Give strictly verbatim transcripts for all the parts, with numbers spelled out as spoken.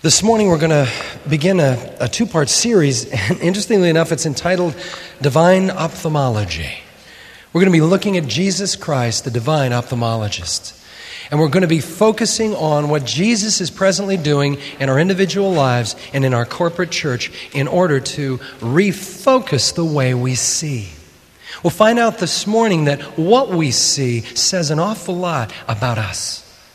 This morning we're going to begin a, a two-part series, and interestingly enough, it's entitled Divine Ophthalmology. We're going to be looking at Jesus Christ, the divine ophthalmologist. And we're going to be focusing on what Jesus is presently doing in our individual lives and in our corporate church in order to refocus the way we see. We'll find out this morning that what we see says an awful lot about us.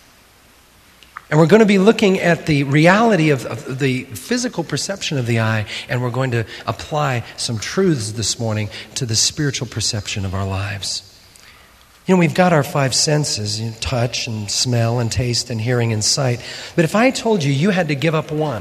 And we're going to be looking at the reality of, of the physical perception of the eye, and we're going to apply some truths this morning to the spiritual perception of our lives. You know, we've got our five senses, you know, touch and smell and taste and hearing and sight. But if I told you you had to give up one,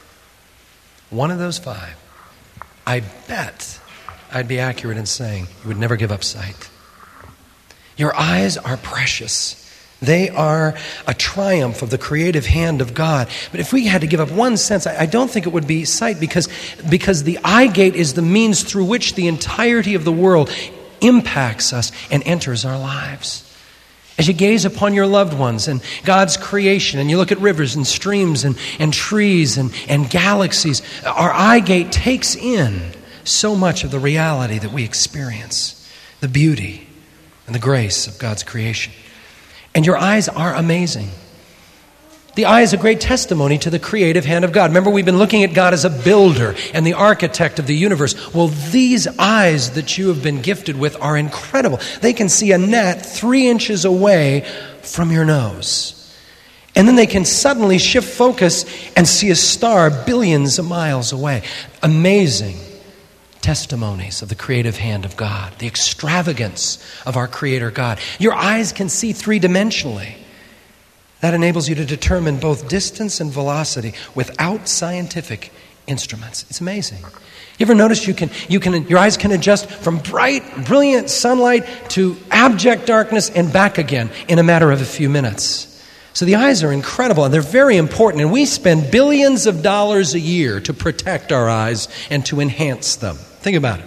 one of those five, I bet I'd be accurate in saying you would never give up sight. Your eyes are precious. They are a triumph of the creative hand of God. But if we had to give up one sense, I don't think it would be sight, because, because the eye gate is the means through which the entirety of the world impacts us and enters our lives. As you gaze upon your loved ones and God's creation, and you look at rivers and streams and, and trees and, and galaxies, our eye gate takes in so much of the reality that we experience, the beauty and the grace of God's creation. And your eyes are amazing. The eye is a great testimony to the creative hand of God. Remember, we've been looking at God as a builder and the architect of the universe. Well, these eyes that you have been gifted with are incredible. They can see a gnat three inches away from your nose. And then they can suddenly shift focus and see a star billions of miles away. Amazing testimonies of the creative hand of God, the extravagance of our Creator God. Your eyes can see three-dimensionally. That enables you to determine both distance and velocity without scientific instruments. It's amazing. You ever notice you can, you can, your eyes can adjust from bright, brilliant sunlight to abject darkness and back again in a matter of a few minutes. So the eyes are incredible, and they're very important, and we spend billions of dollars a year to protect our eyes and to enhance them. Think about it.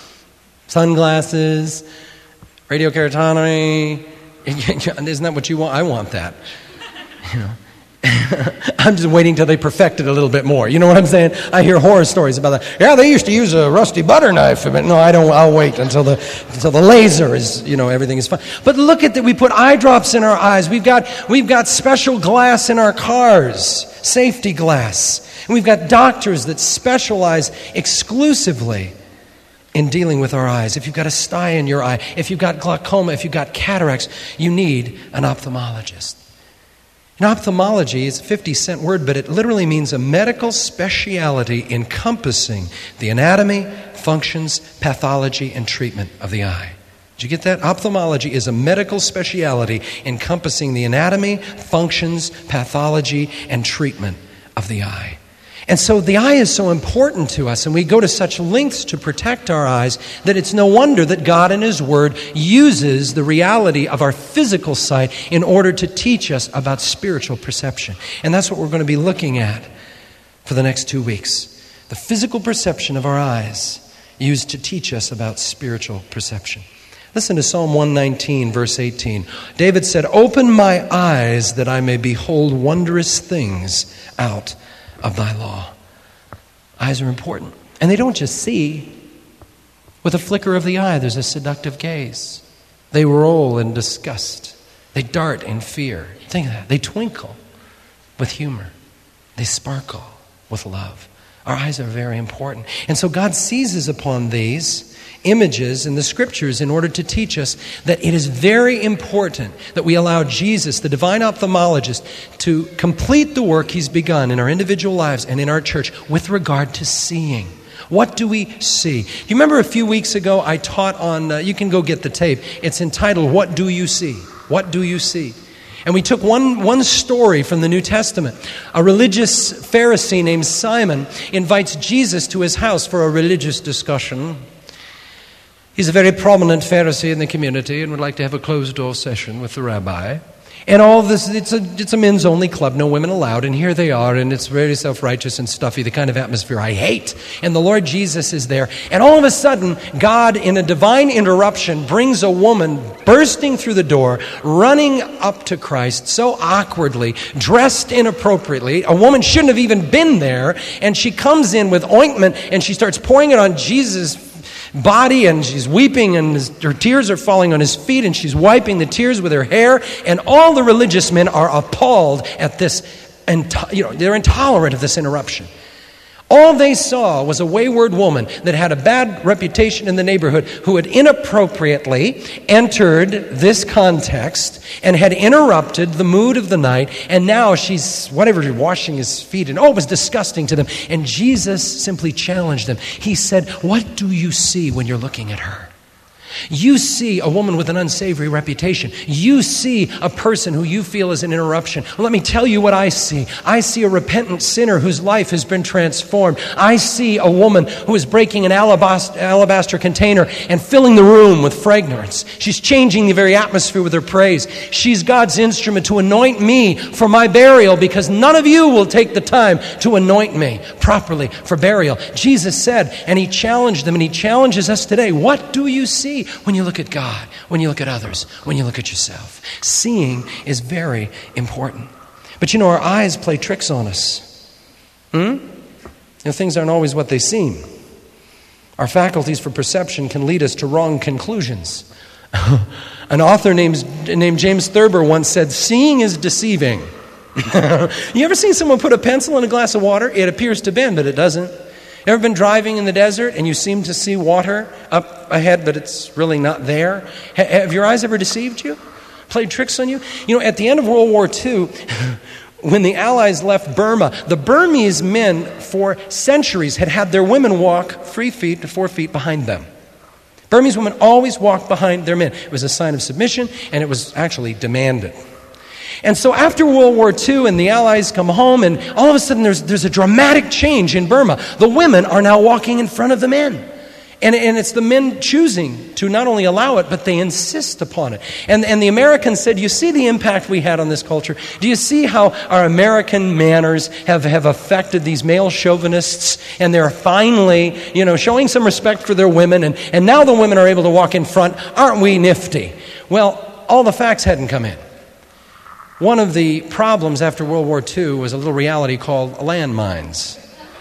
Sunglasses, radiokeratonomy. Isn't that what you want? I want that. You know, I'm just waiting till they perfect it a little bit more. You know what I'm saying? I hear horror stories about that. Yeah, they used to use a rusty butter knife. But no, I don't. I'll wait until the until the laser is, you know, everything is fine. But look at that. We put eye drops in our eyes. We've got we've got special glass in our cars, safety glass, and we've got doctors that specialize exclusively in dealing with our eyes. If you've got a sty in your eye, if you've got glaucoma, if you've got cataracts, you need an ophthalmologist. And ophthalmology is a fifty-cent word, but it literally means a medical specialty encompassing the anatomy, functions, pathology, and treatment of the eye. Did you get that? Ophthalmology is a medical specialty encompassing the anatomy, functions, pathology, and treatment of the eye. And so the eye is so important to us, and we go to such lengths to protect our eyes that it's no wonder that God in His Word uses the reality of our physical sight in order to teach us about spiritual perception. And that's what we're going to be looking at for the next two weeks. The physical perception of our eyes used to teach us about spiritual perception. Listen to Psalm one nineteen, verse eighteen. David said, "Open my eyes that I may behold wondrous things out of thy law." Eyes are important. And they don't just see. With a flicker of the eye, there's a seductive gaze. They roll in disgust. They dart in fear. Think of that. They twinkle with humor. They sparkle with love. Our eyes are very important. And so God seizes upon these images in the Scriptures in order to teach us that it is very important that we allow Jesus, the divine ophthalmologist, to complete the work He's begun in our individual lives and in our church with regard to seeing. What do we see? Do you remember a few weeks ago I taught on, uh, you can go get the tape, it's entitled, What Do You See? What Do You See? And we took one, one story from the New Testament. A religious Pharisee named Simon invites Jesus to his house for a religious discussion. He's a very prominent Pharisee in the community and would like to have a closed-door session with the rabbi. And all this, it's a, it's a men's only club, no women allowed, and here they are, and it's very self-righteous and stuffy, the kind of atmosphere I hate. And the Lord Jesus is there, and all of a sudden, God, in a divine interruption, brings a woman bursting through the door, running up to Christ so awkwardly, dressed inappropriately. A woman shouldn't have even been there, and she comes in with ointment, and she starts pouring it on Jesus' body, and she's weeping, and his, her tears are falling on his feet, and she's wiping the tears with her hair, and all the religious men are appalled at this, enti- you know, they're intolerant of this interruption. All they saw was a wayward woman that had a bad reputation in the neighborhood who had inappropriately entered this context and had interrupted the mood of the night, and now she's, whatever, washing his feet, and oh, it was disgusting to them. And Jesus simply challenged them. He said, what do you see when you're looking at her? You see a woman with an unsavory reputation. You see a person who you feel is an interruption. Well, let me tell you what I see. I see a repentant sinner whose life has been transformed. I see a woman who is breaking an alabaster, alabaster container and filling the room with fragrance. She's changing the very atmosphere with her praise. She's God's instrument to anoint me for my burial, because none of you will take the time to anoint me properly for burial. Jesus said, and he challenged them, and he challenges us today. What do you see when you look at God, when you look at others, when you look at yourself? Seeing is very important. But you know, our eyes play tricks on us. Hmm? You know, things aren't always what they seem. Our faculties for perception can lead us to wrong conclusions. An author named, named James Thurber once said, seeing is deceiving. You ever seen someone put a pencil in a glass of water? It appears to bend, but it doesn't. Ever been driving in the desert and you seem to see water up ahead, but it's really not there? Ha- have your eyes ever deceived you? Played tricks on you? You know, at the end of World War Two, when the Allies left Burma, the Burmese men for centuries had had their women walk three feet to four feet behind them. Burmese women always walked behind their men. It was a sign of submission, and it was actually demanded. And so after World War Two and the Allies come home, and all of a sudden there's, there's a dramatic change in Burma. The women are now walking in front of the men. And, and it's the men choosing to not only allow it, but they insist upon it. And, and the Americans said, you see the impact we had on this culture? Do you see how our American manners have, have affected these male chauvinists? And they're finally, you know, showing some respect for their women. And, and now the women are able to walk in front. Aren't we nifty? Well, all the facts hadn't come in. One of the problems after World War Two was a little reality called landmines.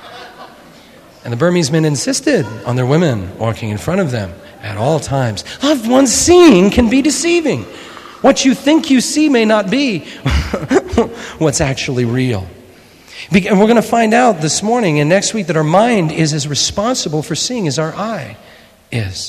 And the Burmese men insisted on their women walking in front of them at all times. Loved ones, seeing can be deceiving. What you think you see may not be what's actually real. And we're going to find out this morning and next week that our mind is as responsible for seeing as our eye is.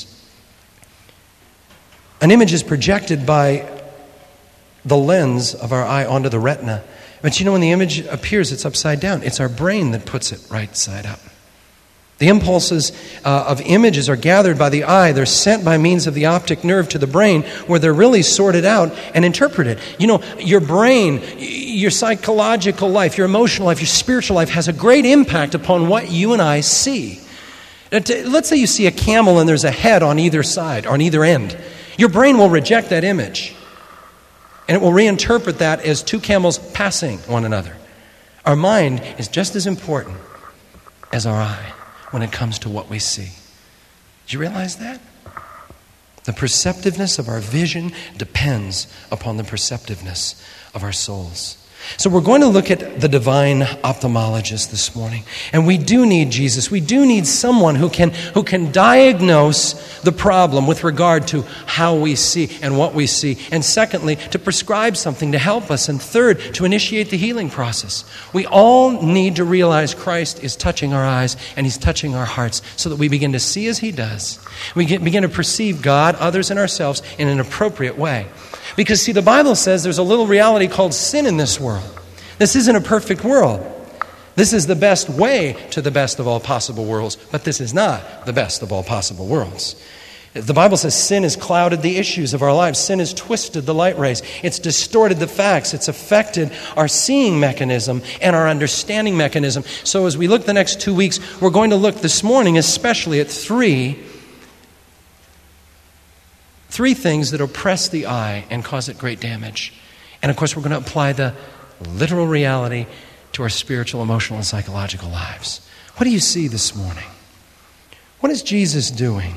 An image is projected by the lens of our eye onto the retina. But you know, when the image appears, it's upside down. It's our brain that puts it right side up. The impulses uh, of images are gathered by the eye. They're sent by means of the optic nerve to the brain, where they're really sorted out and interpreted. You know, your brain, your psychological life, your emotional life, your spiritual life has a great impact upon what you and I see. Let's say you see a camel and there's a head on either side, on either end. Your brain will reject that image. And it will reinterpret that as two camels passing one another. Our mind is just as important as our eye when it comes to what we see. Did you realize that? The perceptiveness of our vision depends upon the perceptiveness of our souls. So we're going to look at the divine ophthalmologist this morning. And we do need Jesus. We do need someone who can, who can diagnose the problem with regard to how we see and what we see. And secondly, to prescribe something to help us. And third, to initiate the healing process. We all need to realize Christ is touching our eyes and He's touching our hearts so that we begin to see as He does. We get, begin to perceive God, others, and ourselves in an appropriate way. Because, see, the Bible says there's a little reality called sin in this world. This isn't a perfect world. This is the best way to the best of all possible worlds, but this is not the best of all possible worlds. The Bible says sin has clouded the issues of our lives. Sin has twisted the light rays. It's distorted the facts. It's affected our seeing mechanism and our understanding mechanism. So as we look the next two weeks, we're going to look this morning especially at three Three things that oppress the eye and cause it great damage. And of course, we're going to apply the literal reality to our spiritual, emotional, and psychological lives. What do you see this morning? What is Jesus doing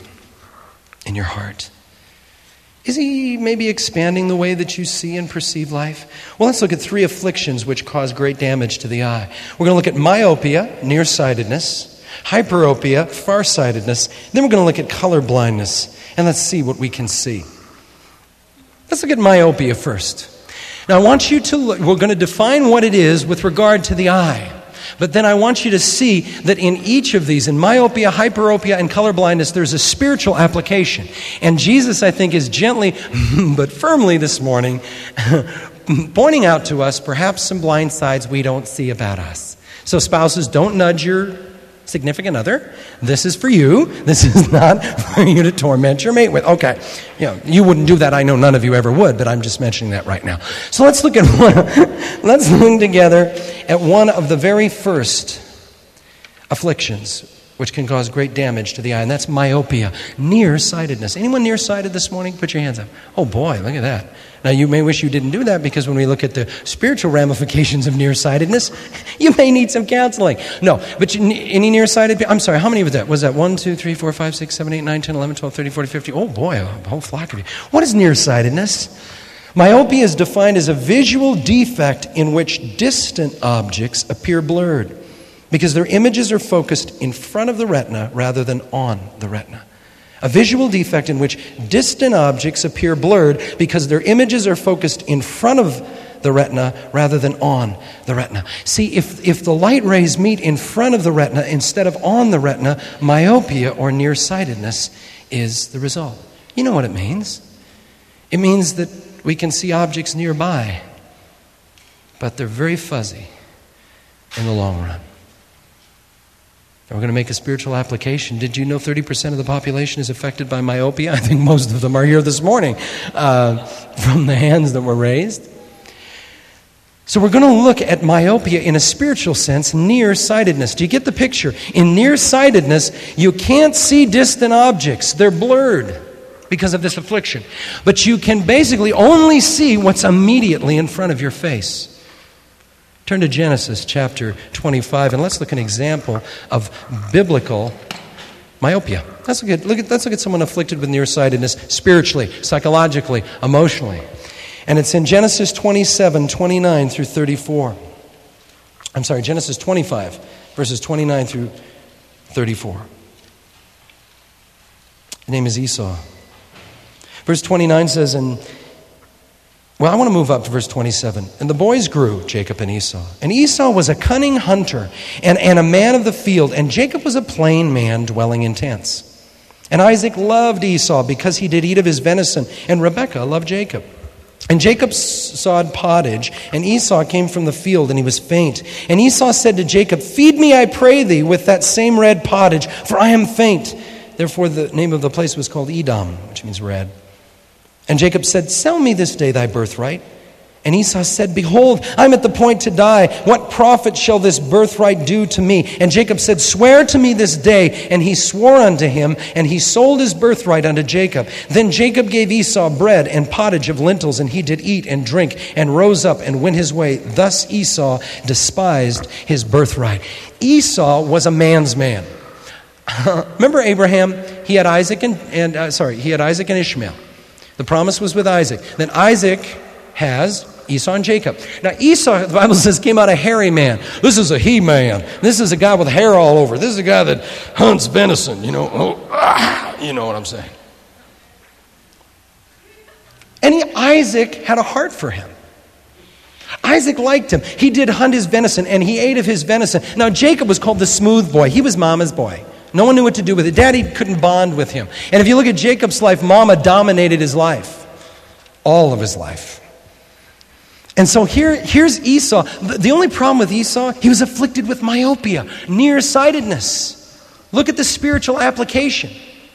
in your heart? Is he maybe expanding the way that you see and perceive life? Well, let's look at three afflictions which cause great damage to the eye. We're going to look at myopia, nearsightedness, hyperopia, farsightedness. Then we're going to look at color blindness, and let's see what we can see. Let's look at myopia first. Now, I want you to look, we're going to define what it is with regard to the eye. But then I want you to see that in each of these, in myopia, hyperopia, and color blindness, there's a spiritual application. And Jesus, I think, is gently but firmly this morning pointing out to us perhaps some blind sides we don't see about us. So spouses, don't nudge your significant other. This is for you. This is not for you to torment your mate with. Okay, you know, you wouldn't do that. I know none of you ever would, but I'm just mentioning that right now. So let's look at one. Let's look together at one of the very first afflictions which can cause great damage to the eye, and that's myopia, nearsightedness. Anyone nearsighted this morning? Put your hands up. Oh boy, look at that. Now you may wish you didn't do that, because when we look at the spiritual ramifications of nearsightedness, you may need some counseling. No, but you, any nearsighted people? I'm sorry, how many was that? Was that one, two, three, four, five, six, seven, eight, nine, ten, eleven, twelve, thirteen, fourteen, fifteen? Oh boy, a whole flock of you. What is nearsightedness? Myopia is defined as a visual defect in which distant objects appear blurred, because their images are focused in front of the retina rather than on the retina. A visual defect in which distant objects appear blurred because their images are focused in front of the retina rather than on the retina. See, if, if the light rays meet in front of the retina instead of on the retina, myopia or nearsightedness is the result. You know what it means. It means that we can see objects nearby, but they're very fuzzy in the long run. We're going to make a spiritual application. Did you know thirty percent of the population is affected by myopia? I think most of them are here this morning uh, from the hands that were raised. So we're going to look at myopia in a spiritual sense, nearsightedness. Do you get the picture? In nearsightedness, you can't see distant objects. They're blurred because of this affliction. But you can basically only see what's immediately in front of your face. Turn to Genesis chapter twenty-five, and let's look at an example of biblical myopia. Let's look at, look at, let's look at someone afflicted with nearsightedness spiritually, psychologically, emotionally. And it's in Genesis twenty-seven, twenty-nine through thirty-four. I'm sorry, Genesis twenty-five, verses twenty-nine through thirty-four. His name is Esau. Verse twenty-nine says, and Well, I want to move up to verse twenty-seven. And the boys grew, Jacob and Esau. And Esau was a cunning hunter and, and a man of the field. And Jacob was a plain man dwelling in tents. And Isaac loved Esau because he did eat of his venison. And Rebekah loved Jacob. And Jacob sawed pottage. And Esau came from the field, and he was faint. And Esau said to Jacob, feed me, I pray thee, with that same red pottage, for I am faint. Therefore the name of the place was called Edom, which means red. And Jacob said, sell me this day thy birthright. And Esau said, behold, I'm at the point to die. What profit shall this birthright do to me? And Jacob said, swear to me this day. And he swore unto him, and he sold his birthright unto Jacob. Then Jacob gave Esau bread and pottage of lentils, and he did eat and drink, and rose up and went his way. Thus Esau despised his birthright. Esau was a man's man. Remember Abraham? He had Isaac and, and uh, sorry, he had Isaac and Ishmael. The promise was with Isaac. Then Isaac has Esau and Jacob. Now Esau, the Bible says, came out a hairy man. This is a he-man. This is a guy with hair all over. This is a guy that hunts venison. You know, oh, ah, you know what I'm saying. And he, Isaac had a heart for him. Isaac liked him. He did hunt his venison, and he ate of his venison. Now Jacob was called the smooth boy. He was mama's boy. No one knew what to do with it. Daddy couldn't bond with him. And if you look at Jacob's life, Mama dominated his life. All of his life. And so here, here's Esau. The only problem with Esau, he was afflicted with myopia, nearsightedness. Look at the spiritual application.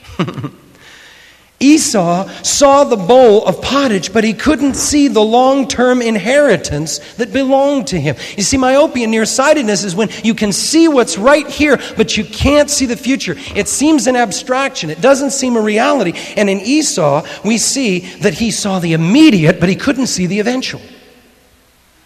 Esau saw the bowl of pottage, but he couldn't see the long-term inheritance that belonged to him. You see, myopia, nearsightedness, is when you can see what's right here, but you can't see the future. It seems an abstraction. It doesn't seem a reality. And in Esau, we see that he saw the immediate, but he couldn't see the eventual.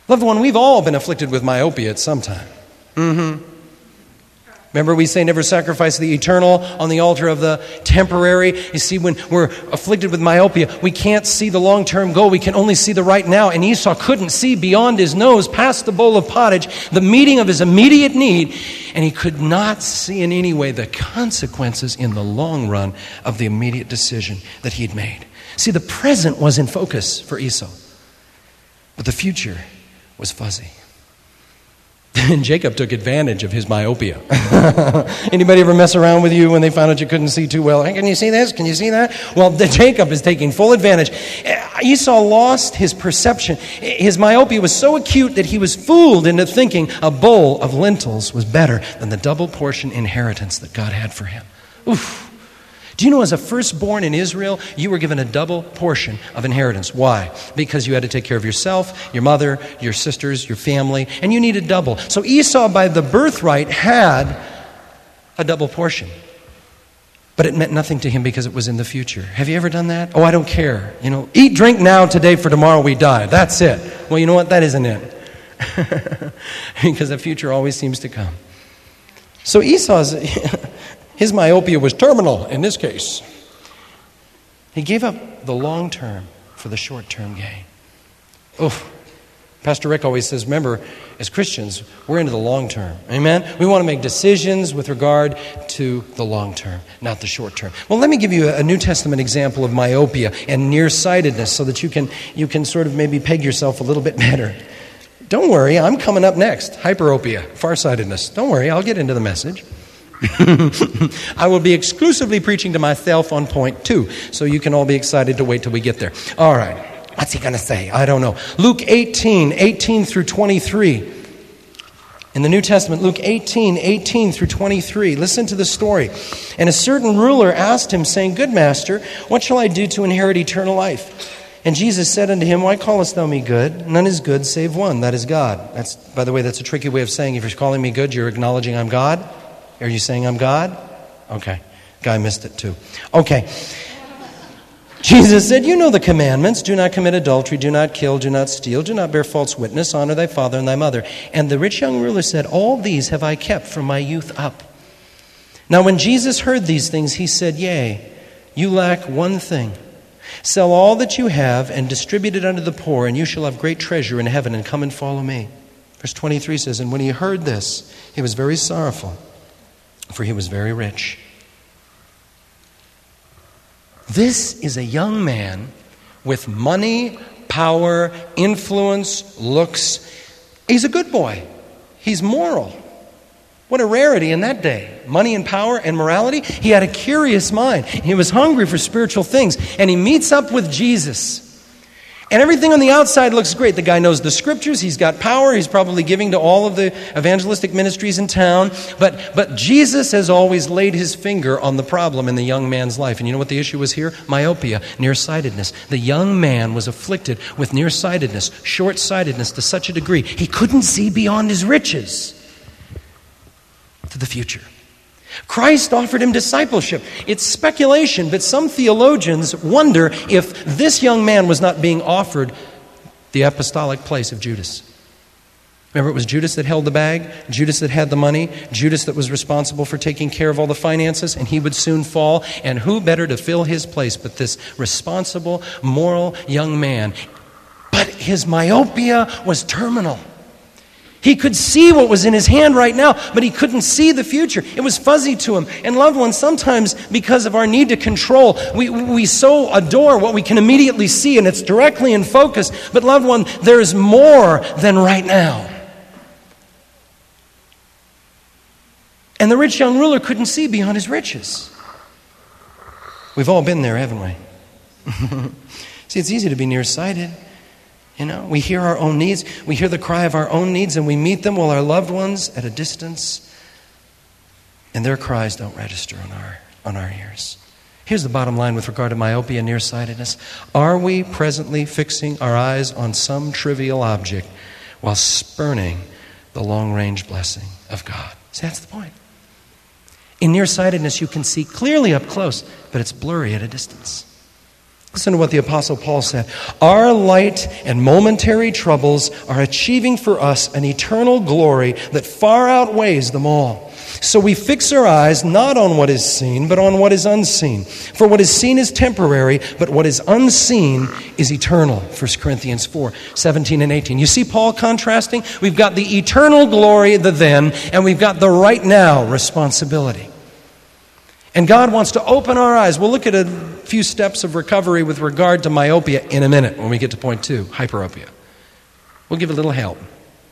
Loved one, we've all been afflicted with myopia at some time. Mm-hmm. Remember, we say never sacrifice the eternal on the altar of the temporary. You see, when we're afflicted with myopia, we can't see the long-term goal. We can only see the right now. And Esau couldn't see beyond his nose, past the bowl of pottage, the meeting of his immediate need. And he could not see in any way the consequences in the long run of the immediate decision that he'd made. See, the present was in focus for Esau, but the future was fuzzy. And Jacob took advantage of his myopia. Anybody ever mess around with you when they found out you couldn't see too well? Hey, can you see this? Can you see that? Well, Jacob is taking full advantage. Esau lost his perception. His myopia was so acute that he was fooled into thinking a bowl of lentils was better than the double portion inheritance that God had for him. Oof. Do you know, as a firstborn in Israel, you were given a double portion of inheritance? Why? Because you had to take care of yourself, your mother, your sisters, your family, and you needed double. So Esau, by the birthright, had a double portion. But it meant nothing to him because it was in the future. Have you ever done that? Oh, I don't care. You know, eat, drink now, today, for tomorrow we die. That's it. Well, you know what? That isn't it. Because the future always seems to come. So Esau's... His myopia was terminal in this case. He gave up the long term for the short term gain. Oof. Pastor Rick always says, remember, as Christians, we're into the long term. Amen? We want to make decisions with regard to the long term, not the short term. Well, let me give you a New Testament example of myopia and nearsightedness so that you can, you can sort of maybe peg yourself a little bit better. Don't worry, I'm coming up next. Hyperopia, farsightedness. Don't worry, I'll get into the message. I will be exclusively preaching to myself on point two, so you can all be excited to wait till we get there. All right. What's he going to say? I don't know. Luke eighteen, eighteen through twenty-three. In the New Testament, Luke eighteen, eighteen through twenty-three. Listen to the story. And a certain ruler asked him, saying, Good master, what shall I do to inherit eternal life? And Jesus said unto him, Why callest thou me good? None is good save one, that is God. That's, by the way, that's a tricky way of saying if you're calling me good, you're acknowledging I'm God. Are you saying I'm God? Okay. Guy missed it too. Okay. Jesus said, You know the commandments. Do not commit adultery. Do not kill. Do not steal. Do not bear false witness. Honor thy father and thy mother. And the rich young ruler said, All these have I kept from my youth up. Now when Jesus heard these things, he said, Yea, you lack one thing. Sell all that you have and distribute it unto the poor, and you shall have great treasure in heaven, and come and follow me. Verse twenty-three says, And when he heard this, he was very sorrowful, for he was very rich. This is a young man with money, power, influence, looks. He's a good boy. He's moral. What a rarity in that day. Money and power and morality. He had a curious mind. He was hungry for spiritual things. And he meets up with Jesus. And everything on the outside looks great. The guy knows the scriptures. He's got power. He's probably giving to all of the evangelistic ministries in town. But, but Jesus has always laid his finger on the problem in the young man's life. And you know what the issue was here? Myopia, nearsightedness. The young man was afflicted with nearsightedness, short-sightedness to such a degree he couldn't see beyond his riches to the future. Christ offered him discipleship. It's speculation, but some theologians wonder if this young man was not being offered the apostolic place of Judas. Remember, it was Judas that held the bag, Judas that had the money, Judas that was responsible for taking care of all the finances, and he would soon fall. And who better to fill his place but this responsible, moral young man? But his myopia was terminal. He could see what was in his hand right now, but he couldn't see the future. It was fuzzy to him. And loved ones, sometimes because of our need to control, we, we so adore what we can immediately see, and it's directly in focus. But loved one, there's more than right now. And the rich young ruler couldn't see beyond his riches. We've all been there, haven't we? See, it's easy to be nearsighted. You know, we hear our own needs. We hear the cry of our own needs, and we meet them while our loved ones at a distance, and their cries don't register on our on our ears. Here's the bottom line with regard to myopia and nearsightedness. Are we presently fixing our eyes on some trivial object while spurning the long-range blessing of God? See, that's the point. In nearsightedness, you can see clearly up close, but it's blurry at a distance. Listen to what the Apostle Paul said. Our light and momentary troubles are achieving for us an eternal glory that far outweighs them all. So we fix our eyes not on what is seen, but on what is unseen. For what is seen is temporary, but what is unseen is eternal. First Corinthians four, seventeen and eighteen. You see Paul contrasting? We've got the eternal glory, the then, and we've got the right now responsibility. And God wants to open our eyes. We'll look at a few steps of recovery with regard to myopia in a minute when we get to point two, hyperopia. We'll give a little help.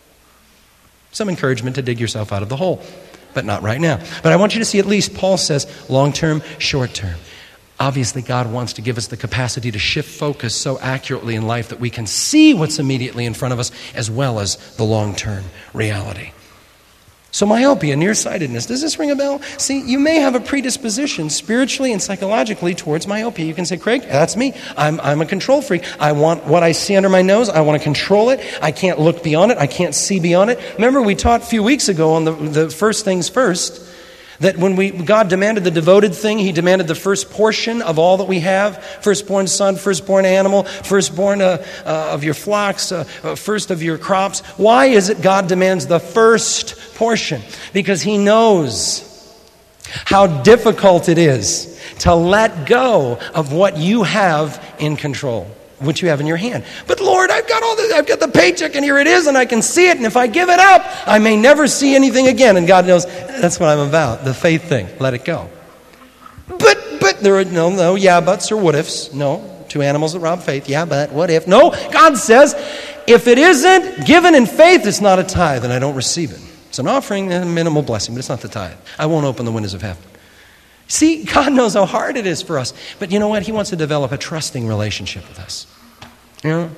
Some encouragement to dig yourself out of the hole, but not right now. But I want you to see at least Paul says long-term, short-term. Obviously, God wants to give us the capacity to shift focus so accurately in life that we can see what's immediately in front of us as well as the long-term reality. So myopia, nearsightedness, does this ring a bell? See, you may have a predisposition spiritually and psychologically towards myopia. You can say, Craig, that's me. I'm, I'm a control freak. I want what I see under my nose. I want to control it. I can't look beyond it. I can't see beyond it. Remember, we taught a few weeks ago on the, the first things first, that when we God demanded the devoted thing, He demanded the first portion of all that we have. Firstborn son, firstborn animal, firstborn uh, uh, of your flocks, uh, uh, first of your crops. Why is it God demands the first portion? Because He knows how difficult it is to let go of what you have in control, what you have in your hand. But Lord, I've got all this, I've got the paycheck and here it is and I can see it, and if I give it up, I may never see anything again. And God knows that's what I'm about, the faith thing. Let it go. But, but there are no, no yeah buts or what ifs. No, two animals that rob faith. Yeah, but what if? No, God says, if it isn't given in faith, it's not a tithe and I don't receive it. It's an offering and a minimal blessing, but it's not the tithe. I won't open the windows of heaven. See, God knows how hard it is for us. But you know what? He wants to develop a trusting relationship with us. You know?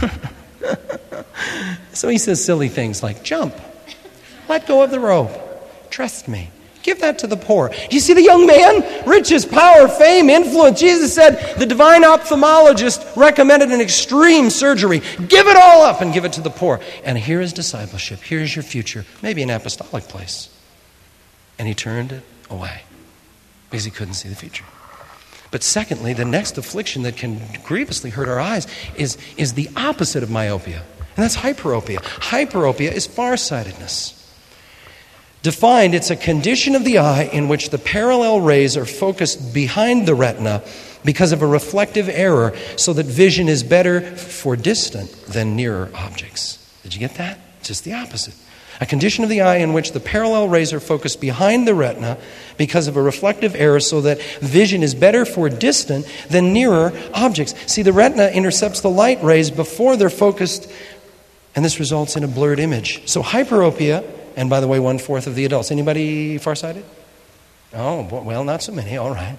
So He says silly things like, jump, let go of the rope, trust me, give that to the poor. Do you see the young man? Riches, power, fame, influence. Jesus said the divine ophthalmologist recommended an extreme surgery. Give it all up and give it to the poor. And here is discipleship. Here's your future. Maybe an apostolic place. And he turned it away because he couldn't see the future. But secondly, the next affliction that can grievously hurt our eyes is, is the opposite of myopia. And that's hyperopia. Hyperopia is farsightedness. Defined, it's a condition of the eye in which the parallel rays are focused behind the retina because of a reflective error so that vision is better for distant than nearer objects. Did you get that? Just the opposite. A condition of the eye in which the parallel rays are focused behind the retina because of a reflective error so that vision is better for distant than nearer objects. See, the retina intercepts the light rays before they're focused, and this results in a blurred image. So hyperopia, and by the way, one-fourth of the adults. Anybody farsighted? Oh, well, not so many. All right.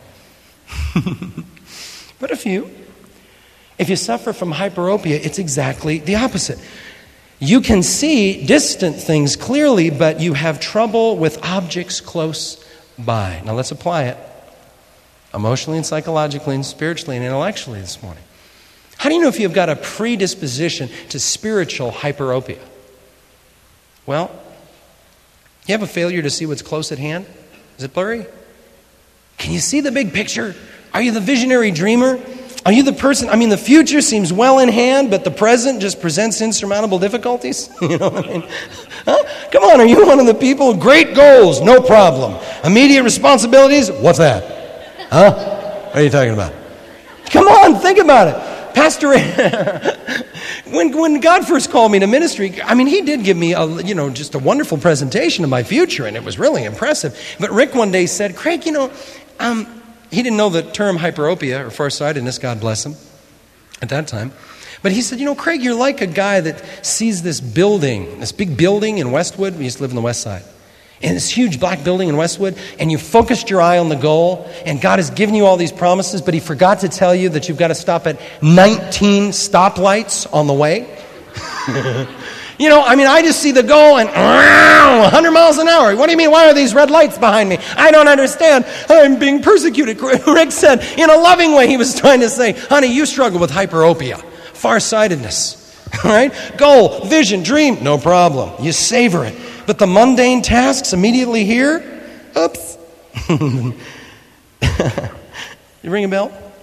But a few. If you suffer from hyperopia, it's exactly the opposite. You can see distant things clearly, but you have trouble with objects close by. Now let's apply it emotionally and psychologically and spiritually and intellectually this morning. How do you know if you've got a predisposition to spiritual hyperopia? Well, you have a failure to see what's close at hand? Is it blurry? Can you see the big picture? Are you the visionary dreamer? Are you the person, I mean, the future seems well in hand, but the present just presents insurmountable difficulties? You know what I mean? Huh? Come on, are you one of the people? Great goals, no problem. Immediate responsibilities? What's that? Huh? What are you talking about? Come on, think about it. Pastor, when when God first called me to ministry, I mean, He did give me a, you know, just a wonderful presentation of my future, and it was really impressive. But Rick one day said, Craig, you know, um, he didn't know the term hyperopia or farsightedness, God bless him, at that time. But he said, you know, Craig, you're like a guy that sees this building, this big building in Westwood. We used to live on the west side. And this huge black building in Westwood, and you focused your eye on the goal, and God has given you all these promises, but He forgot to tell you that you've got to stop at nineteen stoplights on the way. You know, I mean, I just see the goal and one hundred miles an hour. What do you mean, why are these red lights behind me? I don't understand. I'm being persecuted. Rick said, in a loving way, he was trying to say, honey, you struggle with hyperopia, farsightedness, right? Goal, vision, dream, no problem. You savor it. But the mundane tasks immediately here, oops. You ring a bell?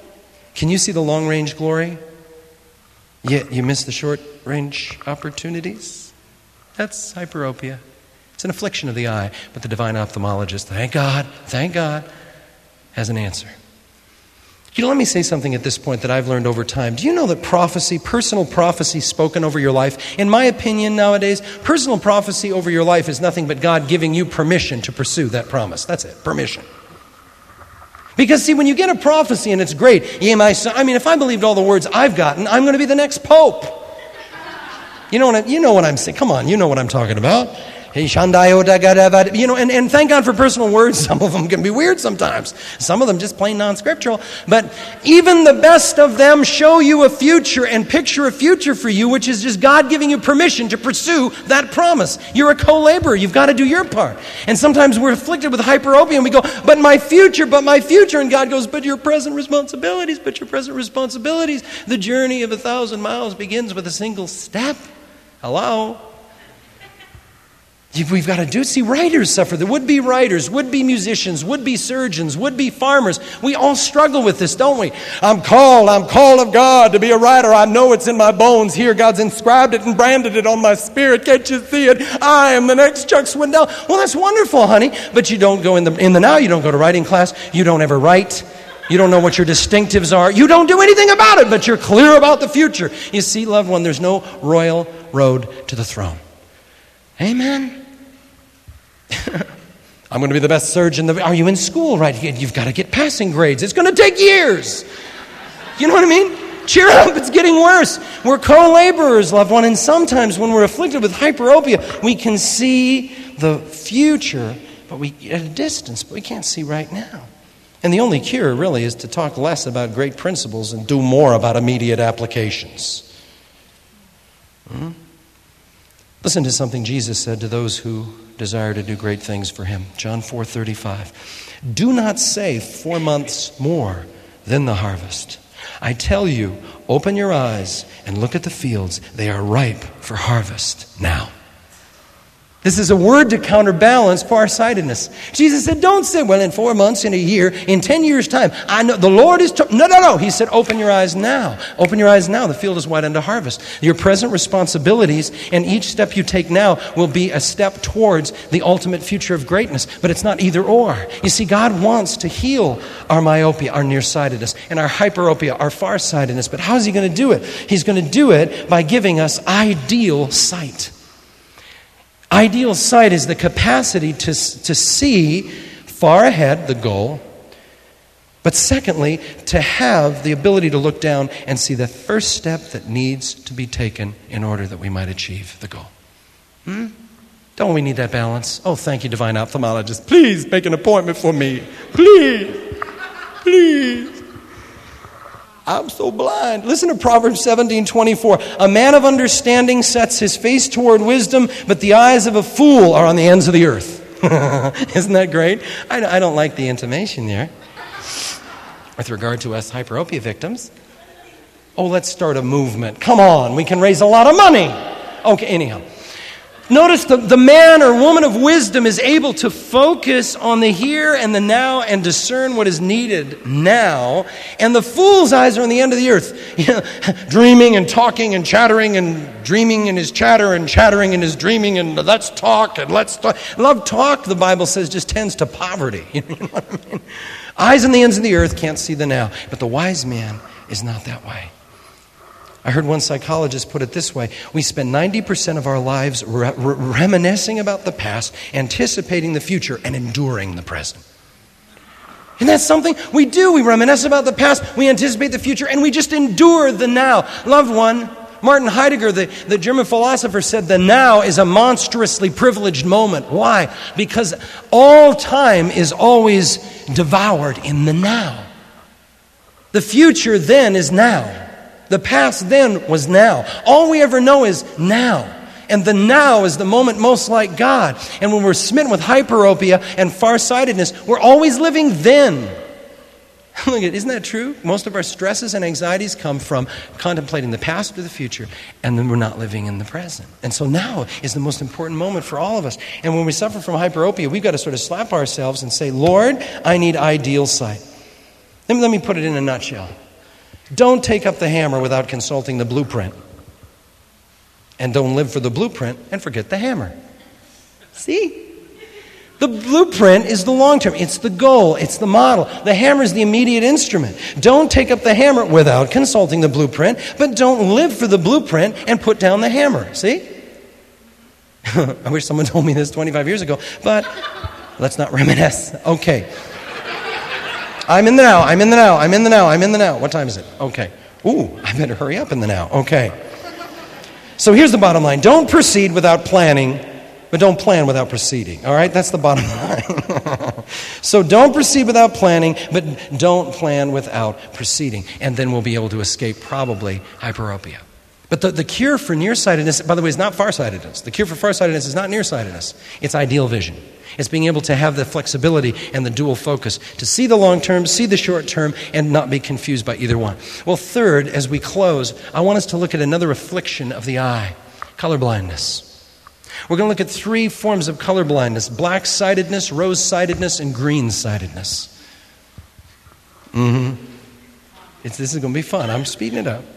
Can you see the long-range glory? Yet you miss the short-range opportunities? That's hyperopia. It's an affliction of the eye. But the divine ophthalmologist, thank God, thank God, has an answer. You know, let me say something at this point that I've learned over time. Do you know that prophecy, personal prophecy spoken over your life, in my opinion nowadays, personal prophecy over your life is nothing but God giving you permission to pursue that promise. That's it, permission. Because, see, when you get a prophecy and it's great, yeah, my son, I mean, if I believed all the words I've gotten, I'm going to be the next pope. You know what I, you know what I'm saying? Come on, you know what I'm talking about. You know, and, and thank God for personal words. Some of them can be weird sometimes. Some of them just plain non-scriptural. But even the best of them show you a future and picture a future for you, which is just God giving you permission to pursue that promise. You're a co-laborer. You've got to do your part. And sometimes we're afflicted with hyperopia and we go, but my future, but my future. And God goes, but your present responsibilities, but your present responsibilities. The journey of a thousand miles begins with a single step. Hello? We've got to do. See, writers suffer. The would-be writers, would-be musicians, would-be surgeons, would-be farmers. We all struggle with this, don't we? I'm called. I'm called of God to be a writer. I know it's in my bones here. God's inscribed it and branded it on my spirit. Can't you see it? I am the next Chuck Swindoll. Well, that's wonderful, honey. But you don't go in the in the now. You don't go to writing class. You don't ever write. You don't know what your distinctives are. You don't do anything about it, but you're clear about the future. You see, loved one, there's no royal road to the throne. Amen. I'm going to be the best surgeon. Are you in school right? You've got to get passing grades. It's going to take years. You know what I mean? Cheer up. It's getting worse. We're co-laborers, loved one. And sometimes when we're afflicted with hyperopia, we can see the future, but we at a distance, but we can't see right now. And the only cure really is to talk less about great principles and do more about immediate applications. Hmm? Listen to something Jesus said to those who desire to do great things for him. John four thirty-five. Do not say four months more than the harvest. I tell you, open your eyes and look at the fields. They are ripe for harvest now. This is a word to counterbalance farsightedness. Jesus said, don't say, well, in four months, in a year, in ten years' time, I know the Lord is... To-. No, no, no. He said, open your eyes now. Open your eyes now. The field is white unto harvest. Your present responsibilities and each step you take now will be a step towards the ultimate future of greatness. But it's not either or. You see, God wants to heal our myopia, our nearsightedness, and our hyperopia, our farsightedness. But how is he going to do it? He's going to do it by giving us ideal sight. Ideal sight is the capacity to, to see far ahead, the goal. But secondly, to have the ability to look down and see the first step that needs to be taken in order that we might achieve the goal. Hmm? Don't we need that balance? Oh, thank you, divine ophthalmologist. Please make an appointment for me. Please. Please. I'm so blind. Listen to Proverbs seventeen twenty-four. A man of understanding sets his face toward wisdom, but the eyes of a fool are on the ends of the earth. Isn't that great? I, I don't like the intimation there. With regard to us hyperopia victims. Oh, let's start a movement. Come on, we can raise a lot of money. Okay, anyhow. Notice the, the man or woman of wisdom is able to focus on the here and the now and discern what is needed now. And the fool's eyes are on the end of the earth. You know, dreaming and talking and chattering and dreaming in his chatter and chattering in his dreaming and let's talk and let's talk. Love talk, the Bible says, just tends to poverty. You know what I mean? Eyes on the ends of the earth can't see the now. But the wise man is not that way. I heard one psychologist put it this way. We spend ninety percent of our lives re- re- reminiscing about the past, anticipating the future, and enduring the present. Isn't that something? We do. We reminisce about the past, we anticipate the future, and we just endure the now. Loved one, Martin Heidegger, the, the German philosopher, said the now is a monstrously privileged moment. Why? Because all time is always devoured in the now. The future then is now. The past then was now. All we ever know is now. And the now is the moment most like God. And when we're smitten with hyperopia and farsightedness, we're always living then. Look at, isn't that true? Most of our stresses and anxieties come from contemplating the past or the future, and then we're not living in the present. And so now is the most important moment for all of us. And when we suffer from hyperopia, we've got to sort of slap ourselves and say, Lord, I need ideal sight. Let me, let me put it in a nutshell. Don't take up the hammer without consulting the blueprint. And don't live for the blueprint and forget the hammer. See? The blueprint is the long term. It's the goal. It's the model. The hammer is the immediate instrument. Don't take up the hammer without consulting the blueprint, but don't live for the blueprint and put down the hammer. See? I wish someone told me this twenty-five years ago, but let's not reminisce. Okay. I'm in the now. I'm in the now. I'm in the now. I'm in the now. What time is it? Okay. Ooh, I better hurry up in the now. Okay. So here's the bottom line. Don't proceed without planning, but don't plan without proceeding. All right? That's the bottom line. So don't proceed without planning, but don't plan without proceeding. And then we'll be able to escape probably hyperopia. But the, the cure for nearsightedness, by the way, is not farsightedness. The cure for farsightedness is not nearsightedness. It's ideal vision. It's being able to have the flexibility and the dual focus, to see the long term, see the short term, and not be confused by either one. Well, third, as we close, I want us to look at another affliction of the eye, colorblindness. We're going to look at three forms of colorblindness: black-sightedness, rose-sightedness, and green-sightedness. Mm-hmm. It's, this is going to be fun. I'm speeding it up.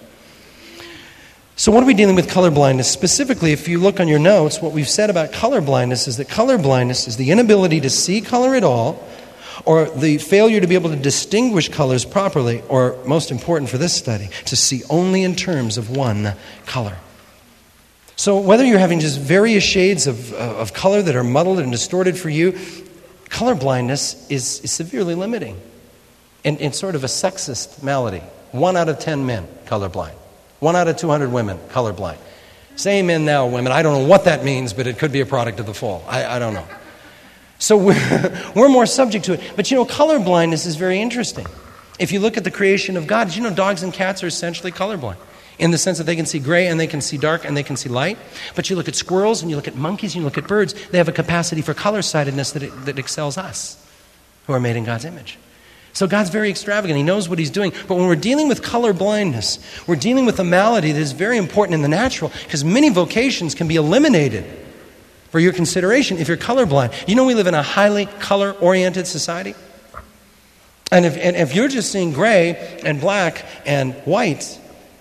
So what are we dealing with colorblindness? Specifically, if you look on your notes, what we've said about colorblindness is that colorblindness is the inability to see color at all, or the failure to be able to distinguish colors properly, or most important for this study, to see only in terms of one color. So whether you're having just various shades of, uh, of color that are muddled and distorted for you, colorblindness is, is severely limiting. And it's sort of a sexist malady. One out of ten men colorblind. One out of two hundred women colorblind. Say men now, women. I don't know what that means, but it could be a product of the fall. I, I don't know. So we're, we're more subject to it. But you know, colorblindness is very interesting. If you look at the creation of God, did you know dogs and cats are essentially colorblind? In the sense that they can see gray and they can see dark and they can see light. But you look at squirrels and you look at monkeys and you look at birds, they have a capacity for color-sightedness that, it, that excels us, who are made in God's image. So God's very extravagant. He knows what he's doing. But when we're dealing with color blindness, we're dealing with a malady that is very important in the natural, because many vocations can be eliminated for your consideration if you're colorblind. You know we live in a highly color-oriented society? And if, and if you're just seeing gray and black and white,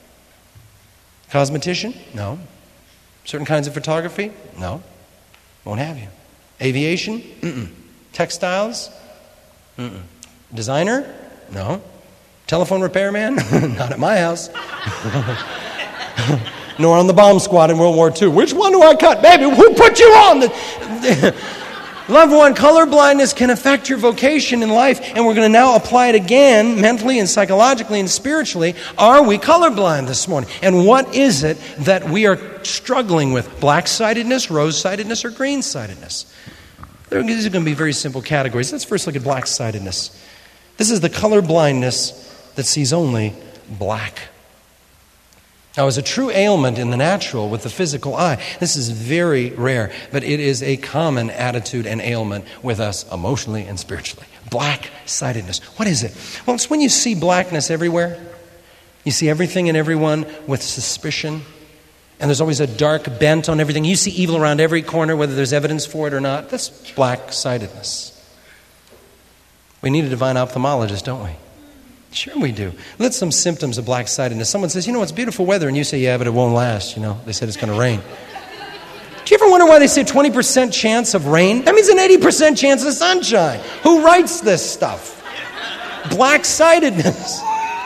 cosmetician? No. Certain kinds of photography? No. Won't have you. Aviation? Mm-mm. Textiles? Mm-mm. Designer? No. Telephone repairman? Not at my house. Nor on the bomb squad in World War Two. Which one do I cut? Baby, who put you on? The... Loved one, color blindness can affect your vocation in life, and we're going to now apply it again mentally and psychologically and spiritually. Are we colorblind this morning? And what is it that we are struggling with? Black-sightedness, rose-sightedness, or green-sightedness? These are going to be very simple categories. Let's first look at black-sightedness. This is the color blindness that sees only black. Now, as a true ailment in the natural with the physical eye, this is very rare, but it is a common attitude and ailment with us emotionally and spiritually. Black-sightedness. What is it? Well, it's when you see blackness everywhere. You see everything and everyone with suspicion, and there's always a dark bent on everything. You see evil around every corner, whether there's evidence for it or not. That's black-sightedness. We need a divine ophthalmologist, don't we? Sure we do. Let's some symptoms of black-sightedness. Someone says, you know, it's beautiful weather, and you say, yeah, but it won't last. You know, they said it's going to rain. Do you ever wonder why they say twenty percent chance of rain? That means an eighty percent chance of sunshine. Who writes this stuff? Black-sightedness.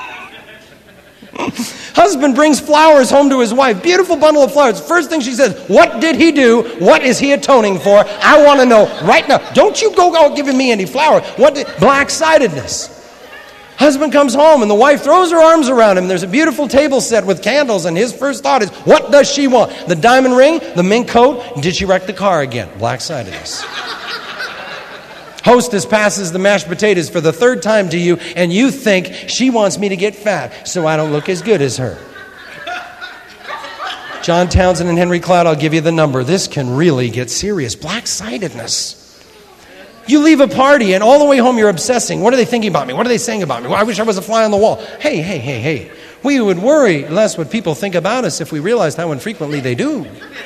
Husband brings flowers home to his wife. Beautiful bundle of flowers. First thing she says, what did he do? What is he atoning for? I want to know right now. Don't you go out giving me any flower. What did... Black-sightedness. Husband comes home and the wife throws her arms around him. There's a beautiful table set with candles, and his first thought is, what does she want? The diamond ring? The mink coat? Did she wreck the car again? Black-sightedness. Hostess passes the mashed potatoes for the third time to you, and you think she wants me to get fat so I don't look as good as her. John Townsend and Henry Cloud, I'll give you the number. This can really get serious. Black-sightedness. You leave a party, and all the way home you're obsessing. What are they thinking about me? What are they saying about me? Well, I wish I was a fly on the wall. Hey, hey, hey, hey. We would worry less what people think about us if we realized how infrequently they do.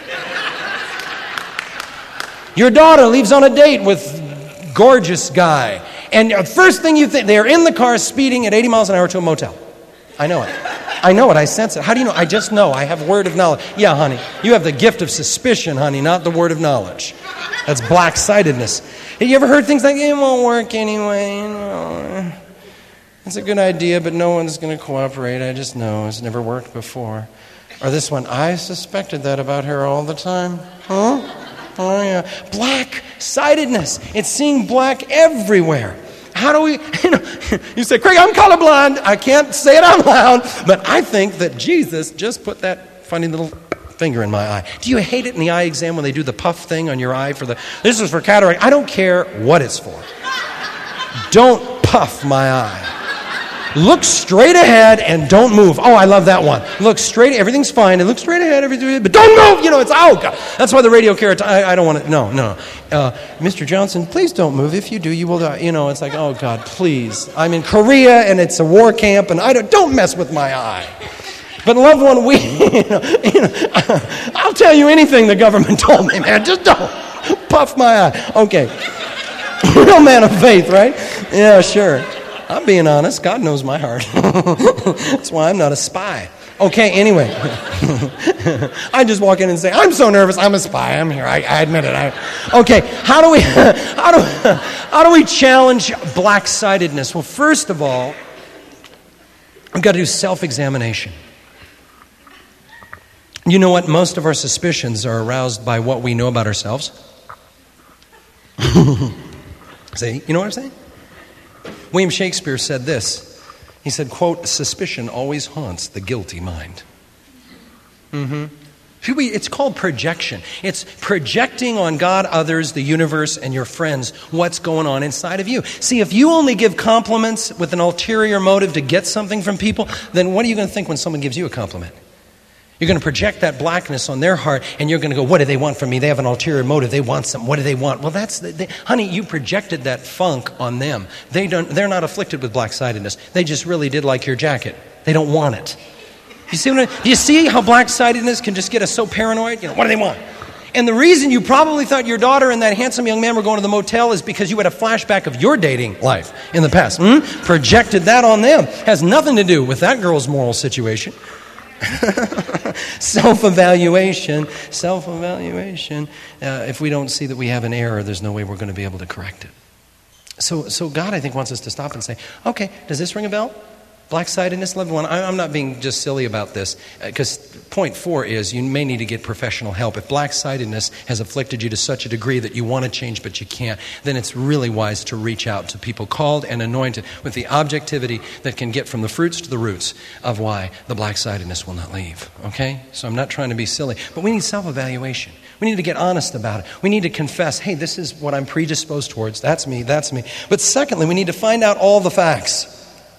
Your daughter leaves on a date with gorgeous guy, and the first thing you think, they're in the car speeding at eighty miles an hour to a motel. I know it. I know it. I sense it. How do you know? I just know. I have word of knowledge. Yeah, honey. You have the gift of suspicion, honey, not the word of knowledge. That's black-sightedness. Have you ever heard things like, it won't work anyway, you know. It's a good idea, but no one's going to cooperate. I just know. It's never worked before. Or this one, I suspected that about her all the time. Huh? Oh, yeah. Black-sightedness. It's seeing black everywhere. How do we, you know, you say, Craig, I'm colorblind. I can't say it out loud. But I think that Jesus just put that funny little finger in my eye. Do you hate it in the eye exam when they do the puff thing on your eye for the, this is for cataract. I don't care what it's for. Don't puff my eye. Look straight ahead and don't move. Oh, I love that one. Look straight, everything's fine. And look straight ahead, everything, but don't move. You know, it's, oh, God. That's why the radio carrot, I, I don't want to, no, no. Uh, Mister Johnson, please don't move. If you do, you will die. You know, it's like, oh, God, please. I'm in Korea and it's a war camp and I don't, don't mess with my eye. But loved one, we, you know, you know, I'll tell you anything the government told me, man. Just don't puff my eye. Okay. Real man of faith, right? Yeah, sure. I'm being honest. God knows my heart. That's why I'm not a spy. Okay, anyway. I just walk in and say, I'm so nervous. I'm a spy. I'm here. I, I admit it. I, okay, how do we how do, how do we challenge black-sightedness? Well, first of all, we've got to do self-examination. You know what? Most of our suspicions are aroused by what we know about ourselves. See? You know what I'm saying? William Shakespeare said this. He said, quote, suspicion always haunts the guilty mind. Mm-hmm. It's called projection. It's projecting on God, others, the universe, and your friends what's going on inside of you. See, if you only give compliments with an ulterior motive to get something from people, then what are you going to think when someone gives you a compliment? You're going to project that blackness on their heart, and you're going to go, what do they want from me? They have an ulterior motive. They want something. What do they want? Well, that's, the, they, honey, you projected that funk on them. They don't, they're not afflicted with black-sightedness. They just really did like your jacket. They don't want it. You see, what I, do you see how black-sightedness can just get us so paranoid? You know, what do they want? And the reason you probably thought your daughter and that handsome young man were going to the motel is because you had a flashback of your dating life in the past. Hmm? Projected that on them. Has nothing to do with that girl's moral situation. Self-evaluation, self-evaluation. Uh, if we don't see that we have an error, there's no way we're going to be able to correct it. So, so God, I think, wants us to stop and say, okay, does this ring a bell? Black-sightedness, loved one. I, I'm not being just silly about this, because uh, point four is you may need to get professional help. If black-sightedness has afflicted you to such a degree that you want to change but you can't, then it's really wise to reach out to people called and anointed with the objectivity that can get from the fruits to the roots of why the black-sightedness will not leave. Okay? So I'm not trying to be silly, but we need self-evaluation. We need to get honest about it. We need to confess, hey, this is what I'm predisposed towards. That's me, that's me. But secondly, we need to find out all the facts.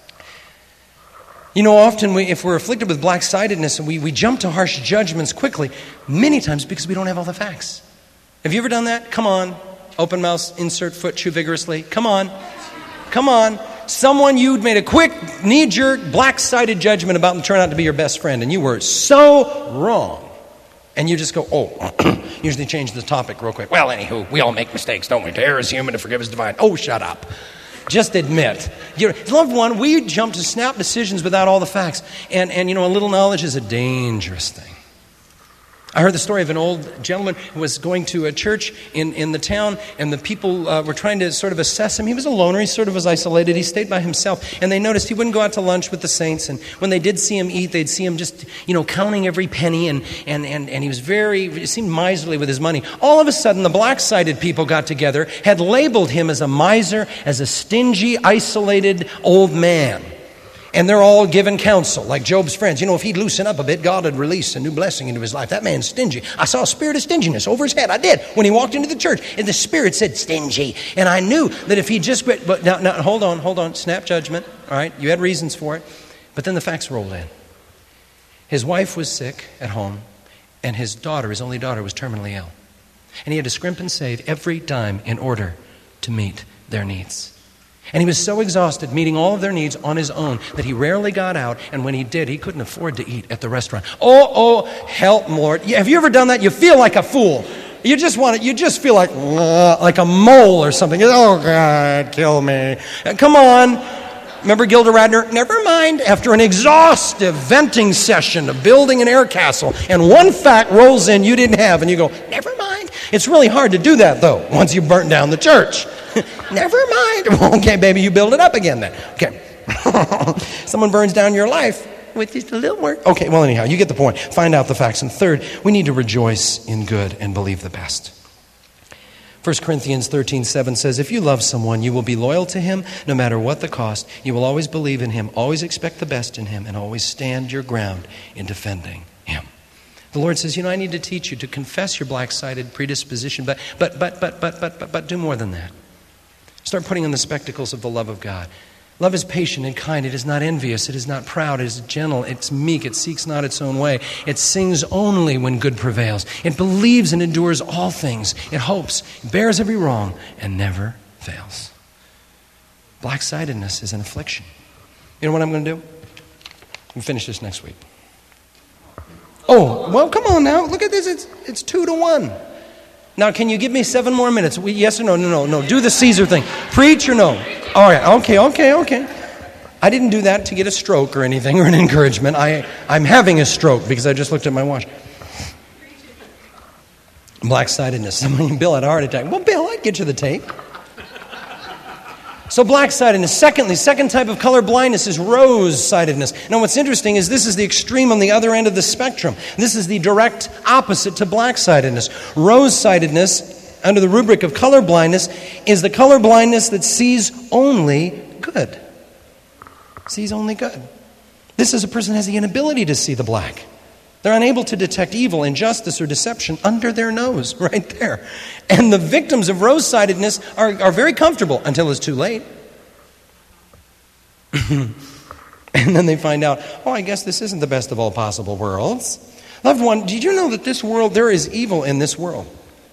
You know, often we, if we're afflicted with black-sightedness, we, we jump to harsh judgments quickly, many times because we don't have all the facts. Have you ever done that? Come on. Open mouth, insert foot, chew vigorously. Come on. Come on. Someone you'd made a quick, knee-jerk, black-sided judgment about them turned out to be your best friend, and you were so wrong. And you just go, oh, usually change the topic real quick. Well, anywho, we all make mistakes, don't we? To err is human, to forgive is divine. Oh, shut up. Just admit. Your loved one, we jump to snap decisions without all the facts. And, and you know, a little knowledge is a dangerous thing. I heard the story of an old gentleman who was going to a church in, in the town, and the people uh, were trying to sort of assess him. He was a loner. He sort of was isolated. He stayed by himself. And they noticed he wouldn't go out to lunch with the saints. And when they did see him eat, they'd see him just, you know, counting every penny. And, and, and, and he was very, he seemed miserly with his money. All of a sudden, the black-sided people got together, had labeled him as a miser, as a stingy, isolated old man. And they're all giving counsel, like Job's friends. You know, if he'd loosen up a bit, God would release a new blessing into his life. That man's stingy. I saw a spirit of stinginess over his head. I did. When he walked into the church, and the spirit said, stingy. And I knew that if he just quit, but now, now, hold on, hold on, snap judgment. All right, you had reasons for it. But then the facts rolled in. His wife was sick at home, and his daughter, his only daughter, was terminally ill. And he had to scrimp and save every dime in order to meet their needs. And he was so exhausted meeting all of their needs on his own that he rarely got out, and when he did, he couldn't afford to eat at the restaurant. Oh, oh, help, Lord. Have you ever done that? You feel like a fool. You just want to, you just feel like, uh, like a mole or something. Oh, God, kill me. Come on. Remember Gilda Radner? Never mind. After an exhaustive venting session of building an air castle, and one fact rolls in you didn't have, and you go, never mind. It's really hard to do that, though, once you burnt down the church. Never mind. Well, okay, baby, you build it up again then. Okay. Someone burns down your life with just a little work. Okay, well, anyhow, you get the point. Find out the facts. And third, we need to rejoice in good and believe the best. First Corinthians thirteen seven says, if you love someone, you will be loyal to him no matter what the cost. You will always believe in him, always expect the best in him, and always stand your ground in defending him. The Lord says, you know, I need to teach you to confess your black-sided predisposition, but, but, but, but, but, but, but, but do more than that. Start putting on the spectacles of the love of God. Love is patient and kind. It is not envious. It is not proud. It is gentle. It's meek. It seeks not its own way. It sings only when good prevails. It believes and endures all things. It hopes, bears every wrong, and never fails. Black-sidedness is an affliction. You know what I'm going to do? We'll finish this next week. Oh, well, come on now. Look at this. It's, it's two to one. Now, can you give me seven more minutes? We, yes or no? No, no, no. Do the Caesar thing. Preach or no? All right. Okay, okay, okay. I didn't do that to get a stroke or anything or an encouragement. I, I'm having a stroke because I just looked at my watch. Black-sidedness. Somebody, Bill had a heart attack. Well, Bill, I'd get you the tape. So black-sidedness. Secondly, second type of color blindness is rose-sidedness. Now what's interesting is this is the extreme on the other end of the spectrum. This is the direct opposite to black-sidedness. Rose-sidedness, under the rubric of color blindness, is the color blindness that sees only good. Sees only good. This is a person who has the inability to see the black. They're unable to detect evil, injustice, or deception under their nose, right there. And the victims of rose-sidedness are, are very comfortable until it's too late. And then they find out, oh, I guess this isn't the best of all possible worlds. Loved one, did you know that this world, there is evil in this world?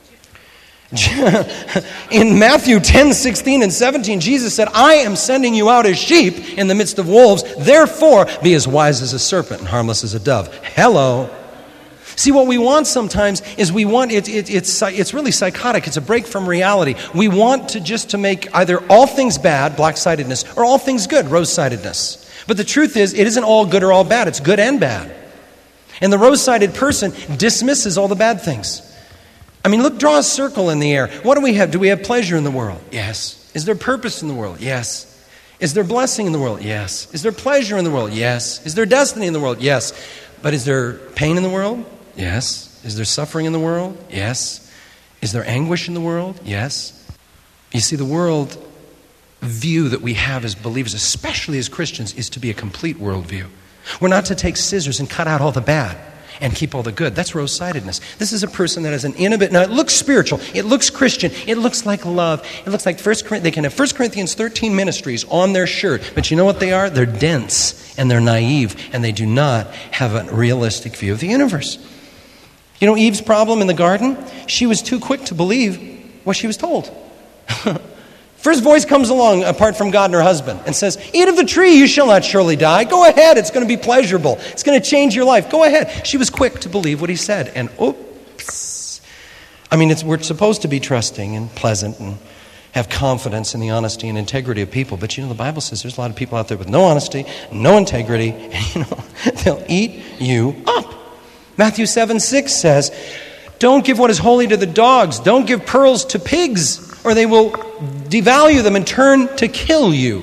In Matthew ten, sixteen, and seventeen, Jesus said, I am sending you out as sheep in the midst of wolves. Therefore, be as wise as a serpent and harmless as a dove. Hello. See, what we want sometimes is we want, it, it, it's, it's really psychotic. It's a break from reality. We want to just to make either all things bad, black-sidedness, or all things good, rose-sidedness. But the truth is, it isn't all good or all bad. It's good and bad. And the rose-sided person dismisses all the bad things. I mean, look, draw a circle in the air. What do we have? Do we have pleasure in the world? Yes. Is there purpose in the world? Yes. Is there blessing in the world? Yes. Is there pleasure in the world? Yes. Is there destiny in the world? Yes. But is there pain in the world? Yes. Is there suffering in the world? Yes. Is there anguish in the world? Yes. You see, the world view that we have as believers, especially as Christians, is to be a complete worldview. We're not to take scissors and cut out all the bad and keep all the good. That's rose-sidedness. This is a person that has an inability. Now, it looks spiritual. It looks Christian. It looks like love. It looks like First Corinthians. They can have First Corinthians thirteen ministries on their shirt. But you know what they are? They're dense and they're naive. And they do not have a realistic view of the universe. You know Eve's problem in the garden? She was too quick to believe what she was told. First voice comes along, apart from God and her husband, and says, eat of the tree, you shall not surely die. Go ahead, it's going to be pleasurable. It's going to change your life. Go ahead. She was quick to believe what he said. And oops. I mean, it's, we're supposed to be trusting and pleasant and have confidence in the honesty and integrity of people. But you know, the Bible says there's a lot of people out there with no honesty, no integrity, and you know, they'll eat you up. Matthew seven six says, don't give what is holy to the dogs. Don't give pearls to pigs, or they will devalue them and turn to kill you.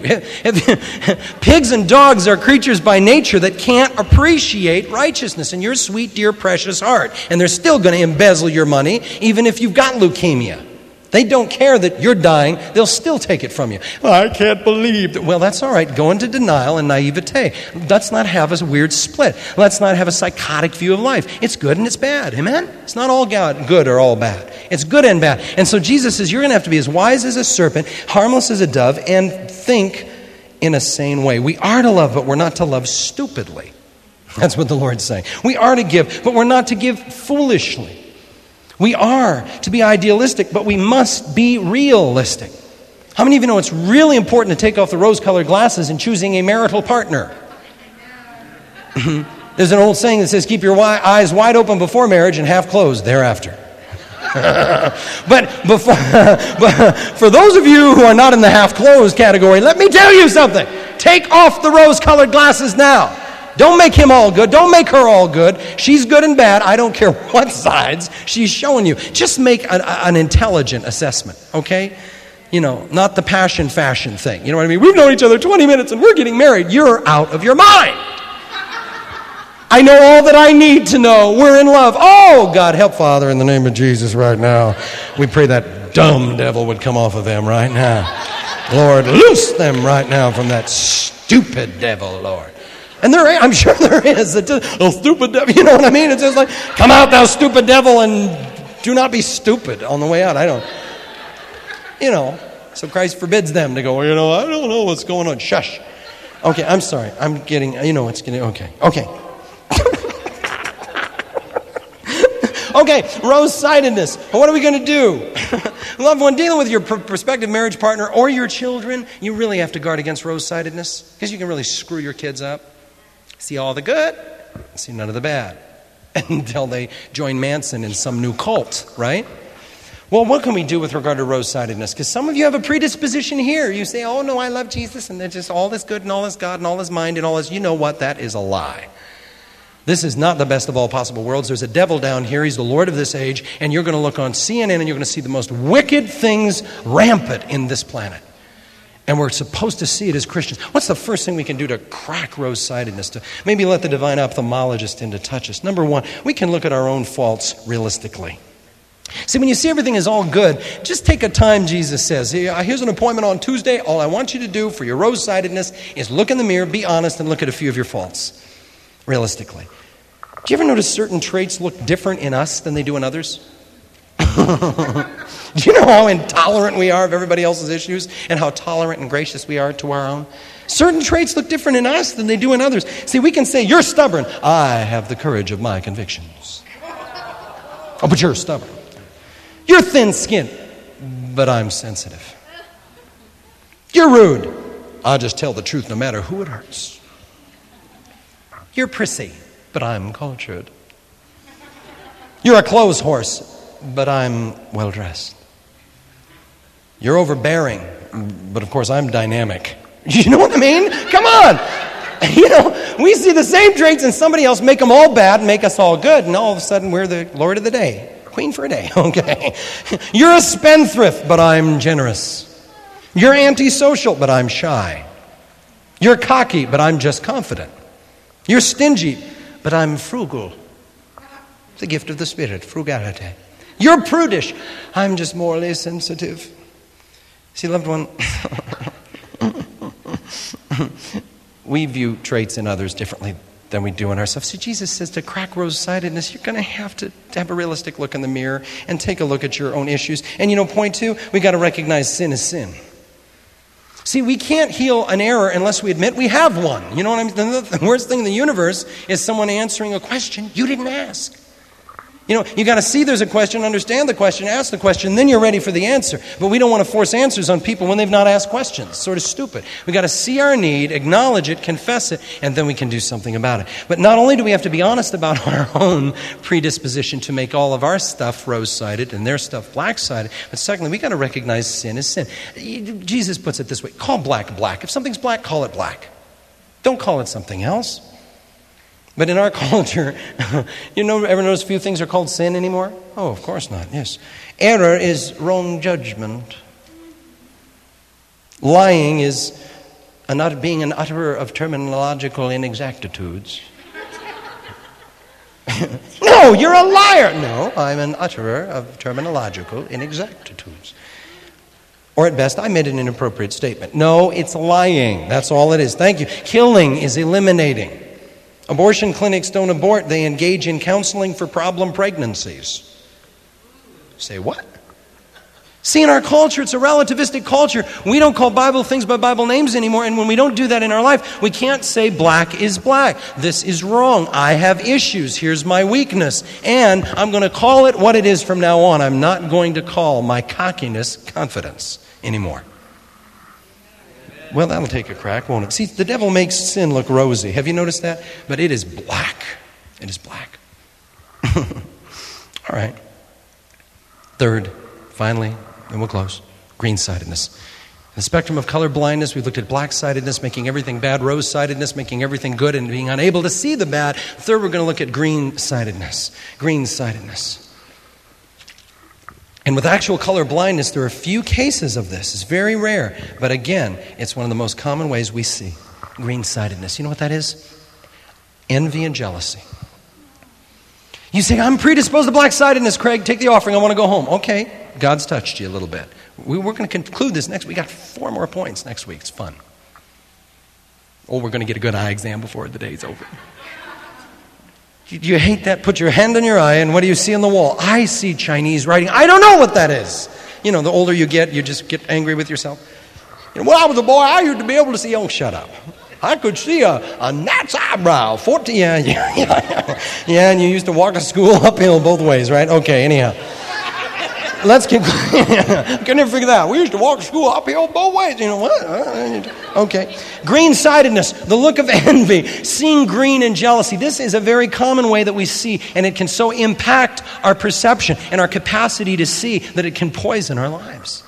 Pigs and dogs are creatures by nature that can't appreciate righteousness in your sweet, dear, precious heart. And they're still going to embezzle your money, even if you've got leukemia. They don't care that you're dying. They'll still take it from you. I can't believe that. Well, that's all right. Go into denial and naivete. Let's not have a weird split. Let's not have a psychotic view of life. It's good and it's bad. Amen? It's not all good or all bad. It's good and bad. And so Jesus says you're going to have to be as wise as a serpent, harmless as a dove, and think in a sane way. We are to love, but we're not to love stupidly. That's what the Lord's saying. We are to give, but we're not to give foolishly. We are to be idealistic, but we must be realistic. How many of you know it's really important to take off the rose-colored glasses in choosing a marital partner? There's an old saying that says, keep your wi- eyes wide open before marriage and half closed thereafter. but, before, but for those of you who are not in the half-closed category, let me tell you something. Take off the rose-colored glasses now. Don't make him all good. Don't make her all good. She's good and bad. I don't care what sides she's showing you. Just make an, an intelligent assessment, okay? You know, not the passion fashion thing. You know what I mean? We've known each other twenty minutes and we're getting married. You're out of your mind. I know all that I need to know. We're in love. Oh, God, help, Father, in the name of Jesus right now. We pray that dumb devil would come off of them right now. Lord, loose them right now from that stupid devil, Lord. And there, I'm sure there is. A oh, stupid devil, you know what I mean? It's just like, come out, thou stupid devil, and do not be stupid on the way out. I don't, you know. So Christ forbids them to go, well, you know, I don't know what's going on. Shush. Okay, I'm sorry. I'm getting, you know what's getting, okay. Okay. Okay, rose-sidedness. What are we going to do? Loved one, dealing with your pr- prospective marriage partner or your children, you really have to guard against rose-sidedness because you can really screw your kids up. See all the good, see none of the bad. Until they join Manson in some new cult, right? Well, what can we do with regard to rose-sidedness? Because some of you have a predisposition here. You say, oh, no, I love Jesus, and there's just all this good and all this God and all this mind and all this. You know what? That is a lie. This is not the best of all possible worlds. There's a devil down here. He's the Lord of this age. And you're going to look on C N N and you're going to see the most wicked things rampant in this planet. And we're supposed to see it as Christians. What's the first thing we can do to crack rose-sidedness? To maybe let the divine ophthalmologist in to touch us? Number one, we can look at our own faults realistically. See, when you see everything is all good, just take a time, Jesus says. Here's an appointment on Tuesday. All I want you to do for your rose-sidedness is look in the mirror, be honest, and look at a few of your faults realistically. Do you ever notice certain traits look different in us than they do in others? Do you know how intolerant we are of everybody else's issues and how tolerant and gracious we are to our own? Certain traits look different in us than they do in others. See, we can say, you're stubborn. I have the courage of my convictions. Oh, but you're stubborn. You're thin-skinned, but I'm sensitive. You're rude. I'll just tell the truth no matter who it hurts. You're prissy, but I'm cultured. You're a clothes horse, but I'm well-dressed. You're overbearing, but of course I'm dynamic. You know what I mean? Come on. You know, we see the same traits in somebody else, make them all bad, make us all good, and all of a sudden we're the Lord of the day. Queen for a day, okay. You're a spendthrift, but I'm generous. You're antisocial, but I'm shy. You're cocky, but I'm just confident. You're stingy, but I'm frugal. It's a gift of the Spirit, frugality. You're prudish. I'm just morally sensitive. See, loved one, we view traits in others differently than we do in ourselves. See, Jesus says to crack rose-sidedness, you're going to have to have a realistic look in the mirror and take a look at your own issues. And you know, point two, we got to recognize sin is sin. See, we can't heal an error unless we admit we have one. You know what I mean? The worst thing in the universe is someone answering a question you didn't ask. You know, you got to see there's a question, understand the question, ask the question, then you're ready for the answer. But we don't want to force answers on people when they've not asked questions. It's sort of stupid. We got to see our need, acknowledge it, confess it, and then we can do something about it. But not only do we have to be honest about our own predisposition to make all of our stuff rose-sided and their stuff black-sided, but secondly, we got to recognize sin as sin. Jesus puts it this way: call black black. If something's black, call it black. Don't call it something else. But in our culture, you know, ever notice few things are called sin anymore? Oh, of course not, yes. Error is wrong judgment. Lying is a not being an utterer of terminological inexactitudes. No, you're a liar. No, I'm an utterer of terminological inexactitudes. Or at best, I made an inappropriate statement. No, it's lying. That's all it is. Thank you. Killing is eliminating. Abortion clinics don't abort. They engage in counseling for problem pregnancies. Say what? See, in our culture, it's a relativistic culture. We don't call Bible things by Bible names anymore. And when we don't do that in our life, we can't say black is black. This is wrong. I have issues. Here's my weakness. And I'm going to call it what it is from now on. I'm not going to call my cockiness confidence anymore. Well, that'll take a crack, won't it? See, the devil makes sin look rosy. Have you noticed that? But it is black. It is black. All right. Third, finally, and we'll close, green-sidedness. The spectrum of color blindness, we've looked at black-sightedness, making everything bad, rose-sightedness, making everything good, and being unable to see the bad. Third, we're going to look at green-sightedness. Green-sightedness. And with actual color blindness, there are a few cases of this. It's very rare. But again, it's one of the most common ways we see green-sightedness. You know what that is? Envy and jealousy. You say, I'm predisposed to black-sightedness, Craig. Take the offering. I want to go home. Okay. God's touched you a little bit. We, we're going to conclude this next week. We got four more points next week. It's fun. Or we're going to get a good eye exam before the day's over. You, you hate that? Put your hand on your eye, and what do you see on the wall? I see Chinese writing. I don't know what that is. You know, the older you get, you just get angry with yourself. You know, when I was a boy, I used to be able to see, oh, shut up. I could see a, a gnat's eyebrow. fourteen, yeah, yeah, yeah. Yeah, and you used to walk to school uphill both ways, right? Okay, anyhow. Let's keep going. Can never figure that out. We used to walk to school uphill both ways. You know what? Okay. Green-sightedness, the look of envy, seeing green and jealousy. This is a very common way that we see, and it can so impact our perception and our capacity to see that it can poison our lives.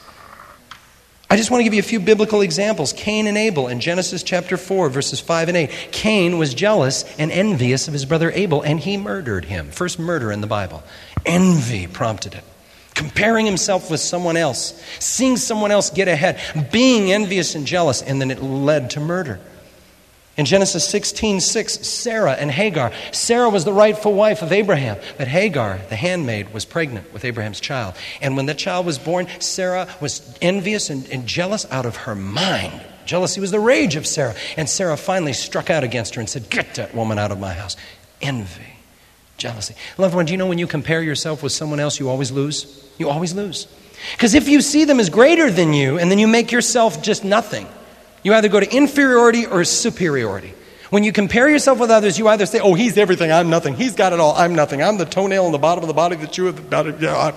I just want to give you a few biblical examples. Cain and Abel in Genesis chapter four, verses five and eight. Cain was jealous and envious of his brother Abel, and he murdered him. First murder in the Bible. Envy prompted it. Comparing himself with someone else, seeing someone else get ahead, being envious and jealous, and then it led to murder. In Genesis sixteen six, Sarah and Hagar. Sarah was the rightful wife of Abraham, but Hagar, the handmaid, was pregnant with Abraham's child. And when the child was born, Sarah was envious and, and jealous out of her mind. Jealousy was the rage of Sarah. And Sarah finally struck out against her and said, "Get that woman out of my house." Envy, jealousy. Loved one, do you know when you compare yourself with someone else, you always lose? You always lose. Because if you see them as greater than you, and then you make yourself just nothing, you either go to inferiority or superiority. When you compare yourself with others, you either say, oh, he's everything, I'm nothing. He's got it all, I'm nothing. I'm the toenail on the bottom of the body that you have about it. Yeah,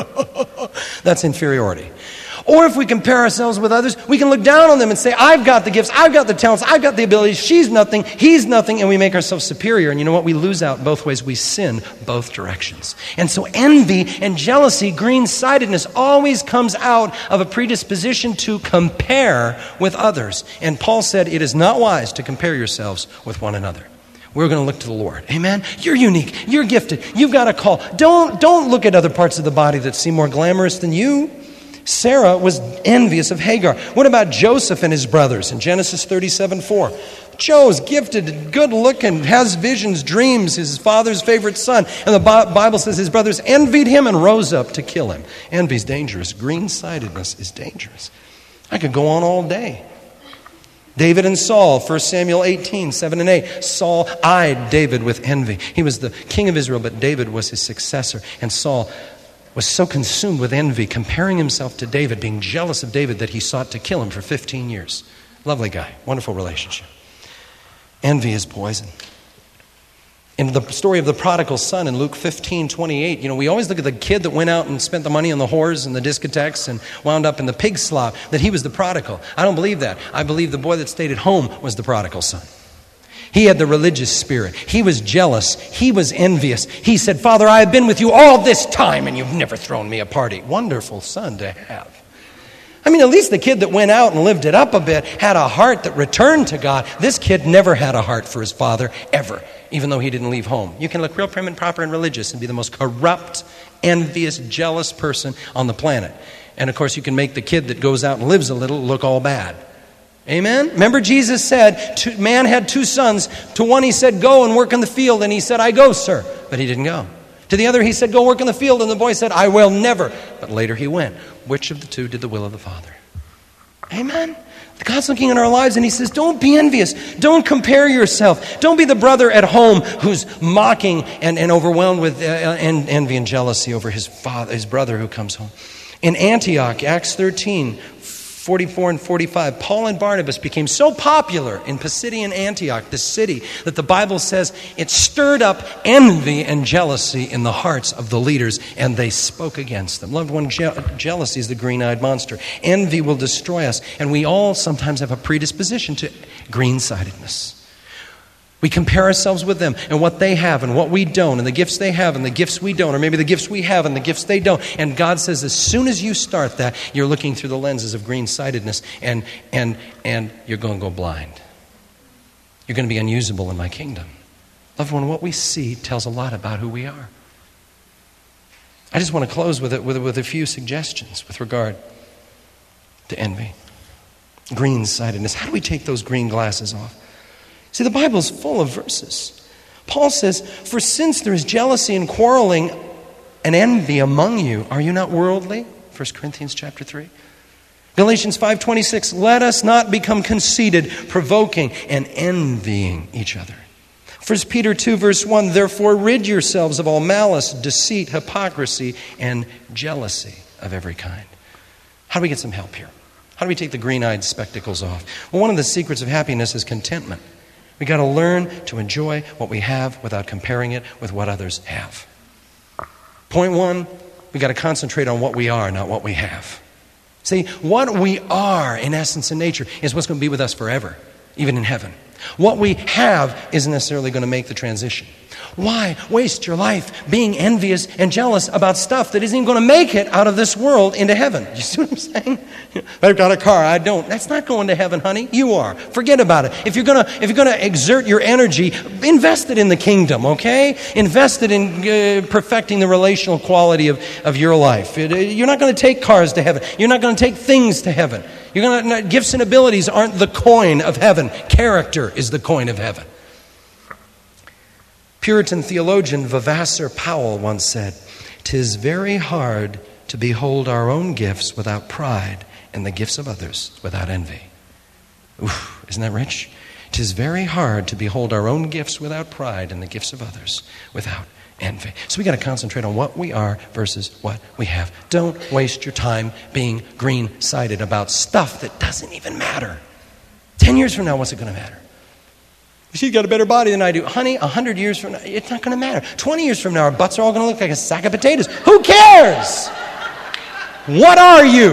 that's inferiority. Or if we compare ourselves with others, we can look down on them and say, I've got the gifts, I've got the talents, I've got the abilities, she's nothing, he's nothing, and we make ourselves superior. And you know what? We lose out both ways. We sin both directions. And so envy and jealousy, green-sightedness, always comes out of a predisposition to compare with others. And Paul said, it is not wise to compare yourselves with one another. We're going to look to the Lord. Amen? You're unique. You're gifted. You've got a call. Don't, don't look at other parts of the body that seem more glamorous than you. Sarah was envious of Hagar. What about Joseph and his brothers in Genesis thirty-seven four? Joe's gifted, good looking, has visions, dreams, his father's favorite son. And the Bible says his brothers envied him and rose up to kill him. Envy's dangerous. Green-sightedness is dangerous. I could go on all day. David and Saul, First Samuel eighteen, seven and eight. Saul eyed David with envy. He was the king of Israel, but David was his successor. And Saul was so consumed with envy, comparing himself to David, being jealous of David, that he sought to kill him for fifteen years. Lovely guy. Wonderful relationship. Envy is poison. In the story of the prodigal son in Luke fifteen twenty-eight, you know, we always look at the kid that went out and spent the money on the whores and the discotheques and wound up in the pig slop, that he was the prodigal. I don't believe that. I believe the boy that stayed at home was the prodigal son. He had the religious spirit. He was jealous. He was envious. He said, Father, I have been with you all this time and you've never thrown me a party. Wonderful son to have. I mean, at least the kid that went out and lived it up a bit had a heart that returned to God. This kid never had a heart for his father, ever, even though he didn't leave home. You can look real prim and proper and religious and be the most corrupt, envious, jealous person on the planet. And of course, you can make the kid that goes out and lives a little look all bad. Amen? Remember Jesus said, two, man had two sons. To one he said, go and work in the field. And he said, I go, sir. But he didn't go. To the other he said, go work in the field. And the boy said, I will never. But later he went. Which of the two did the will of the Father? Amen? God's looking in our lives and he says, don't be envious. Don't compare yourself. Don't be the brother at home who's mocking and, and overwhelmed with uh, envy and jealousy over his father, his brother who comes home. In Antioch, Acts thirteen, forty-four and forty-five, Paul and Barnabas became so popular in Pisidian Antioch, the city, that the Bible says it stirred up envy and jealousy in the hearts of the leaders, and they spoke against them. Loved one, je- jealousy is the green-eyed monster. Envy will destroy us, and we all sometimes have a predisposition to green-sightedness. We compare ourselves with them and what they have and what we don't, and the gifts they have and the gifts we don't, or maybe the gifts we have and the gifts they don't. And God says as soon as you start that, you're looking through the lenses of green-sightedness, and, and, and you're going to go blind. You're going to be unusable in my kingdom. Loved one, what we see tells a lot about who we are. I just want to close with it with, with a few suggestions with regard to envy. Green-sightedness. How do we take those green glasses off? See, the Bible is full of verses. Paul says, for since there is jealousy and quarreling and envy among you, are you not worldly? First Corinthians chapter three. Galatians five twenty-six, let us not become conceited, provoking and envying each other. First Peter two verse one, therefore rid yourselves of all malice, deceit, hypocrisy, and jealousy of every kind. How do we get some help here? How do we take the green-eyed spectacles off? Well, one of the secrets of happiness is contentment. We got to learn to enjoy what we have without comparing it with what others have. Point one, we got to concentrate on what we are, not what we have. See, what we are in essence and nature is what's going to be with us forever, even in heaven. What we have isn't necessarily going to make the transition. Why waste your life being envious and jealous about stuff that isn't even going to make it out of this world into heaven? You see what I'm saying? I've got a car, I don't. That's not going to heaven, honey. You are. Forget about it. If you're going to, if you're going to exert your energy, invest it in the kingdom, okay? Invest it in uh, perfecting the relational quality of, of your life. It, uh, you're not going to take cars to heaven. You're not going to take things to heaven. You're going to, gifts and abilities aren't the coin of heaven. Character is the coin of heaven. Puritan theologian Vavassar Powell once said, "'Tis very hard to behold our own gifts without pride and the gifts of others without envy." Oof, isn't that rich? "'Tis very hard to behold our own gifts without pride and the gifts of others without envy." So we got to concentrate on what we are versus what we have. Don't waste your time being green-sighted about stuff that doesn't even matter. Ten years from now, what's it going to matter? She's got a better body than I do. Honey, a hundred years from now, it's not going to matter. Twenty years from now, our butts are all going to look like a sack of potatoes. Who cares? What are you?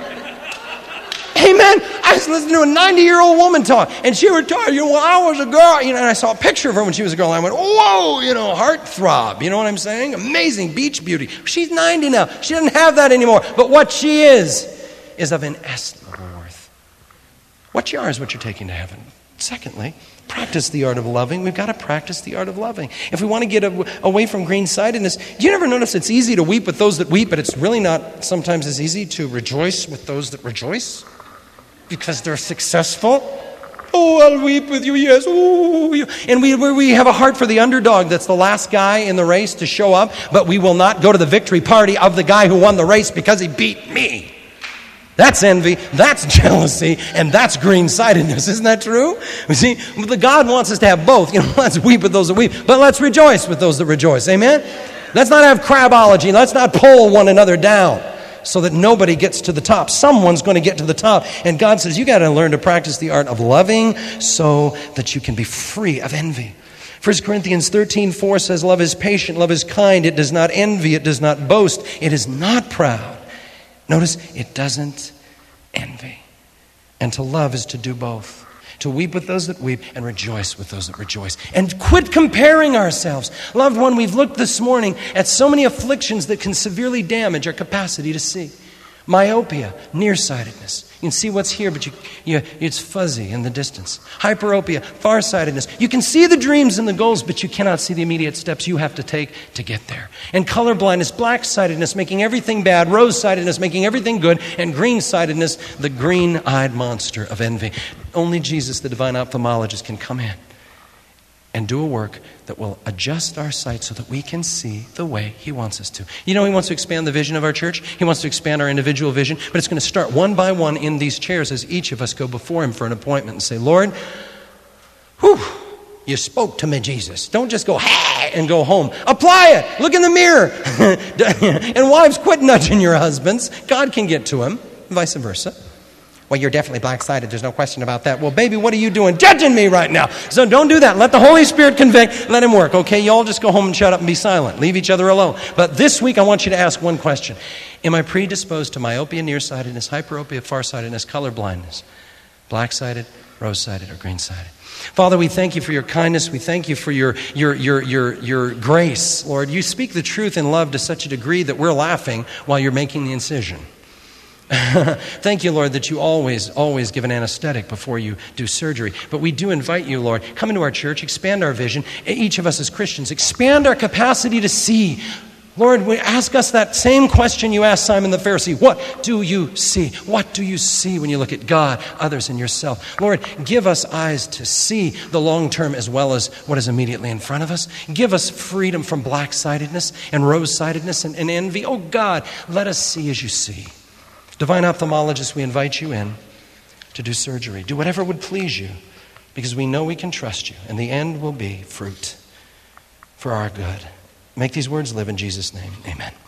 Amen. I was listening to a ninety-year-old woman talk, and she would talk, you know, well, I was a girl, you know, and I saw a picture of her when she was a girl, and I went, whoa, you know, heartthrob. You know what I'm saying? Amazing beach beauty. She's ninety now. She doesn't have that anymore. But what she is, is of inestimable worth. What you are is what you're taking to heaven. Secondly, practice the art of loving. We've got to practice the art of loving. If we want to get a, away from green-sightedness, do you ever notice it's easy to weep with those that weep, but it's really not sometimes as easy to rejoice with those that rejoice? Because they're successful? Oh, I'll weep with you, yes. Ooh. And we, we have a heart for the underdog that's the last guy in the race to show up, but we will not go to the victory party of the guy who won the race because he beat me. That's envy, that's jealousy, and that's green-sightedness. Isn't that true? You see, the God wants us to have both. You know, let's weep with those that weep, but let's rejoice with those that rejoice. Amen? Let's not have crabology. Let's not pull one another down so that nobody gets to the top. Someone's going to get to the top. And God says, you got to learn to practice the art of loving so that you can be free of envy. First Corinthians thirteen four says, love is patient, love is kind. It does not envy, it does not boast, it is not proud. Notice, it doesn't envy. And to love is to do both. To weep with those that weep and rejoice with those that rejoice. And quit comparing ourselves. Loved one, we've looked this morning at so many afflictions that can severely damage our capacity to see. Myopia, nearsightedness. You can see what's here, but you, you, it's fuzzy in the distance. Hyperopia, farsightedness. You can see the dreams and the goals, but you cannot see the immediate steps you have to take to get there. And colorblindness, black-sightedness, making everything bad. Rose-sightedness, making everything good. And green-sightedness, the green-eyed monster of envy. Only Jesus, the divine ophthalmologist, can come in and do a work that will adjust our sight so that we can see the way He wants us to. You know, He wants to expand the vision of our church. He wants to expand our individual vision. But it's going to start one by one in these chairs as each of us go before Him for an appointment and say, Lord, whew, you spoke to me, Jesus. Don't just go, hey, and go home. Apply it. Look in the mirror. And wives, quit nudging your husbands. God can get to him. Vice versa. Well, you're definitely black-sided. There's no question about that. Well, baby, what are you doing? Judging me right now. So don't do that. Let the Holy Spirit convict. Let Him work, okay? You all just go home and shut up and be silent. Leave each other alone. But this week, I want you to ask one question. Am I predisposed to myopia, nearsightedness, hyperopia, farsightedness, colorblindness, black-sided, rose-sided or green-sided. Father, we thank you for your kindness. We thank you for your, your, your, your, your grace, Lord. You speak the truth in love to such a degree that we're laughing while you're making the incision. Thank you, Lord, that you always, always give an anesthetic before you do surgery. But we do invite you, Lord, come into our church, expand our vision. Each of us as Christians, expand our capacity to see. Lord, we ask us that same question you asked Simon the Pharisee. What do you see? What do you see when you look at God, others, and yourself? Lord, give us eyes to see the long term as well as what is immediately in front of us. Give us freedom from black-sidedness and rose-sidedness and, and envy. Oh God, let us see as you see. Divine ophthalmologist, we invite you in to do surgery. Do whatever would please you, because we know we can trust you, and the end will be fruit for our good. Make these words live in Jesus' name. Amen.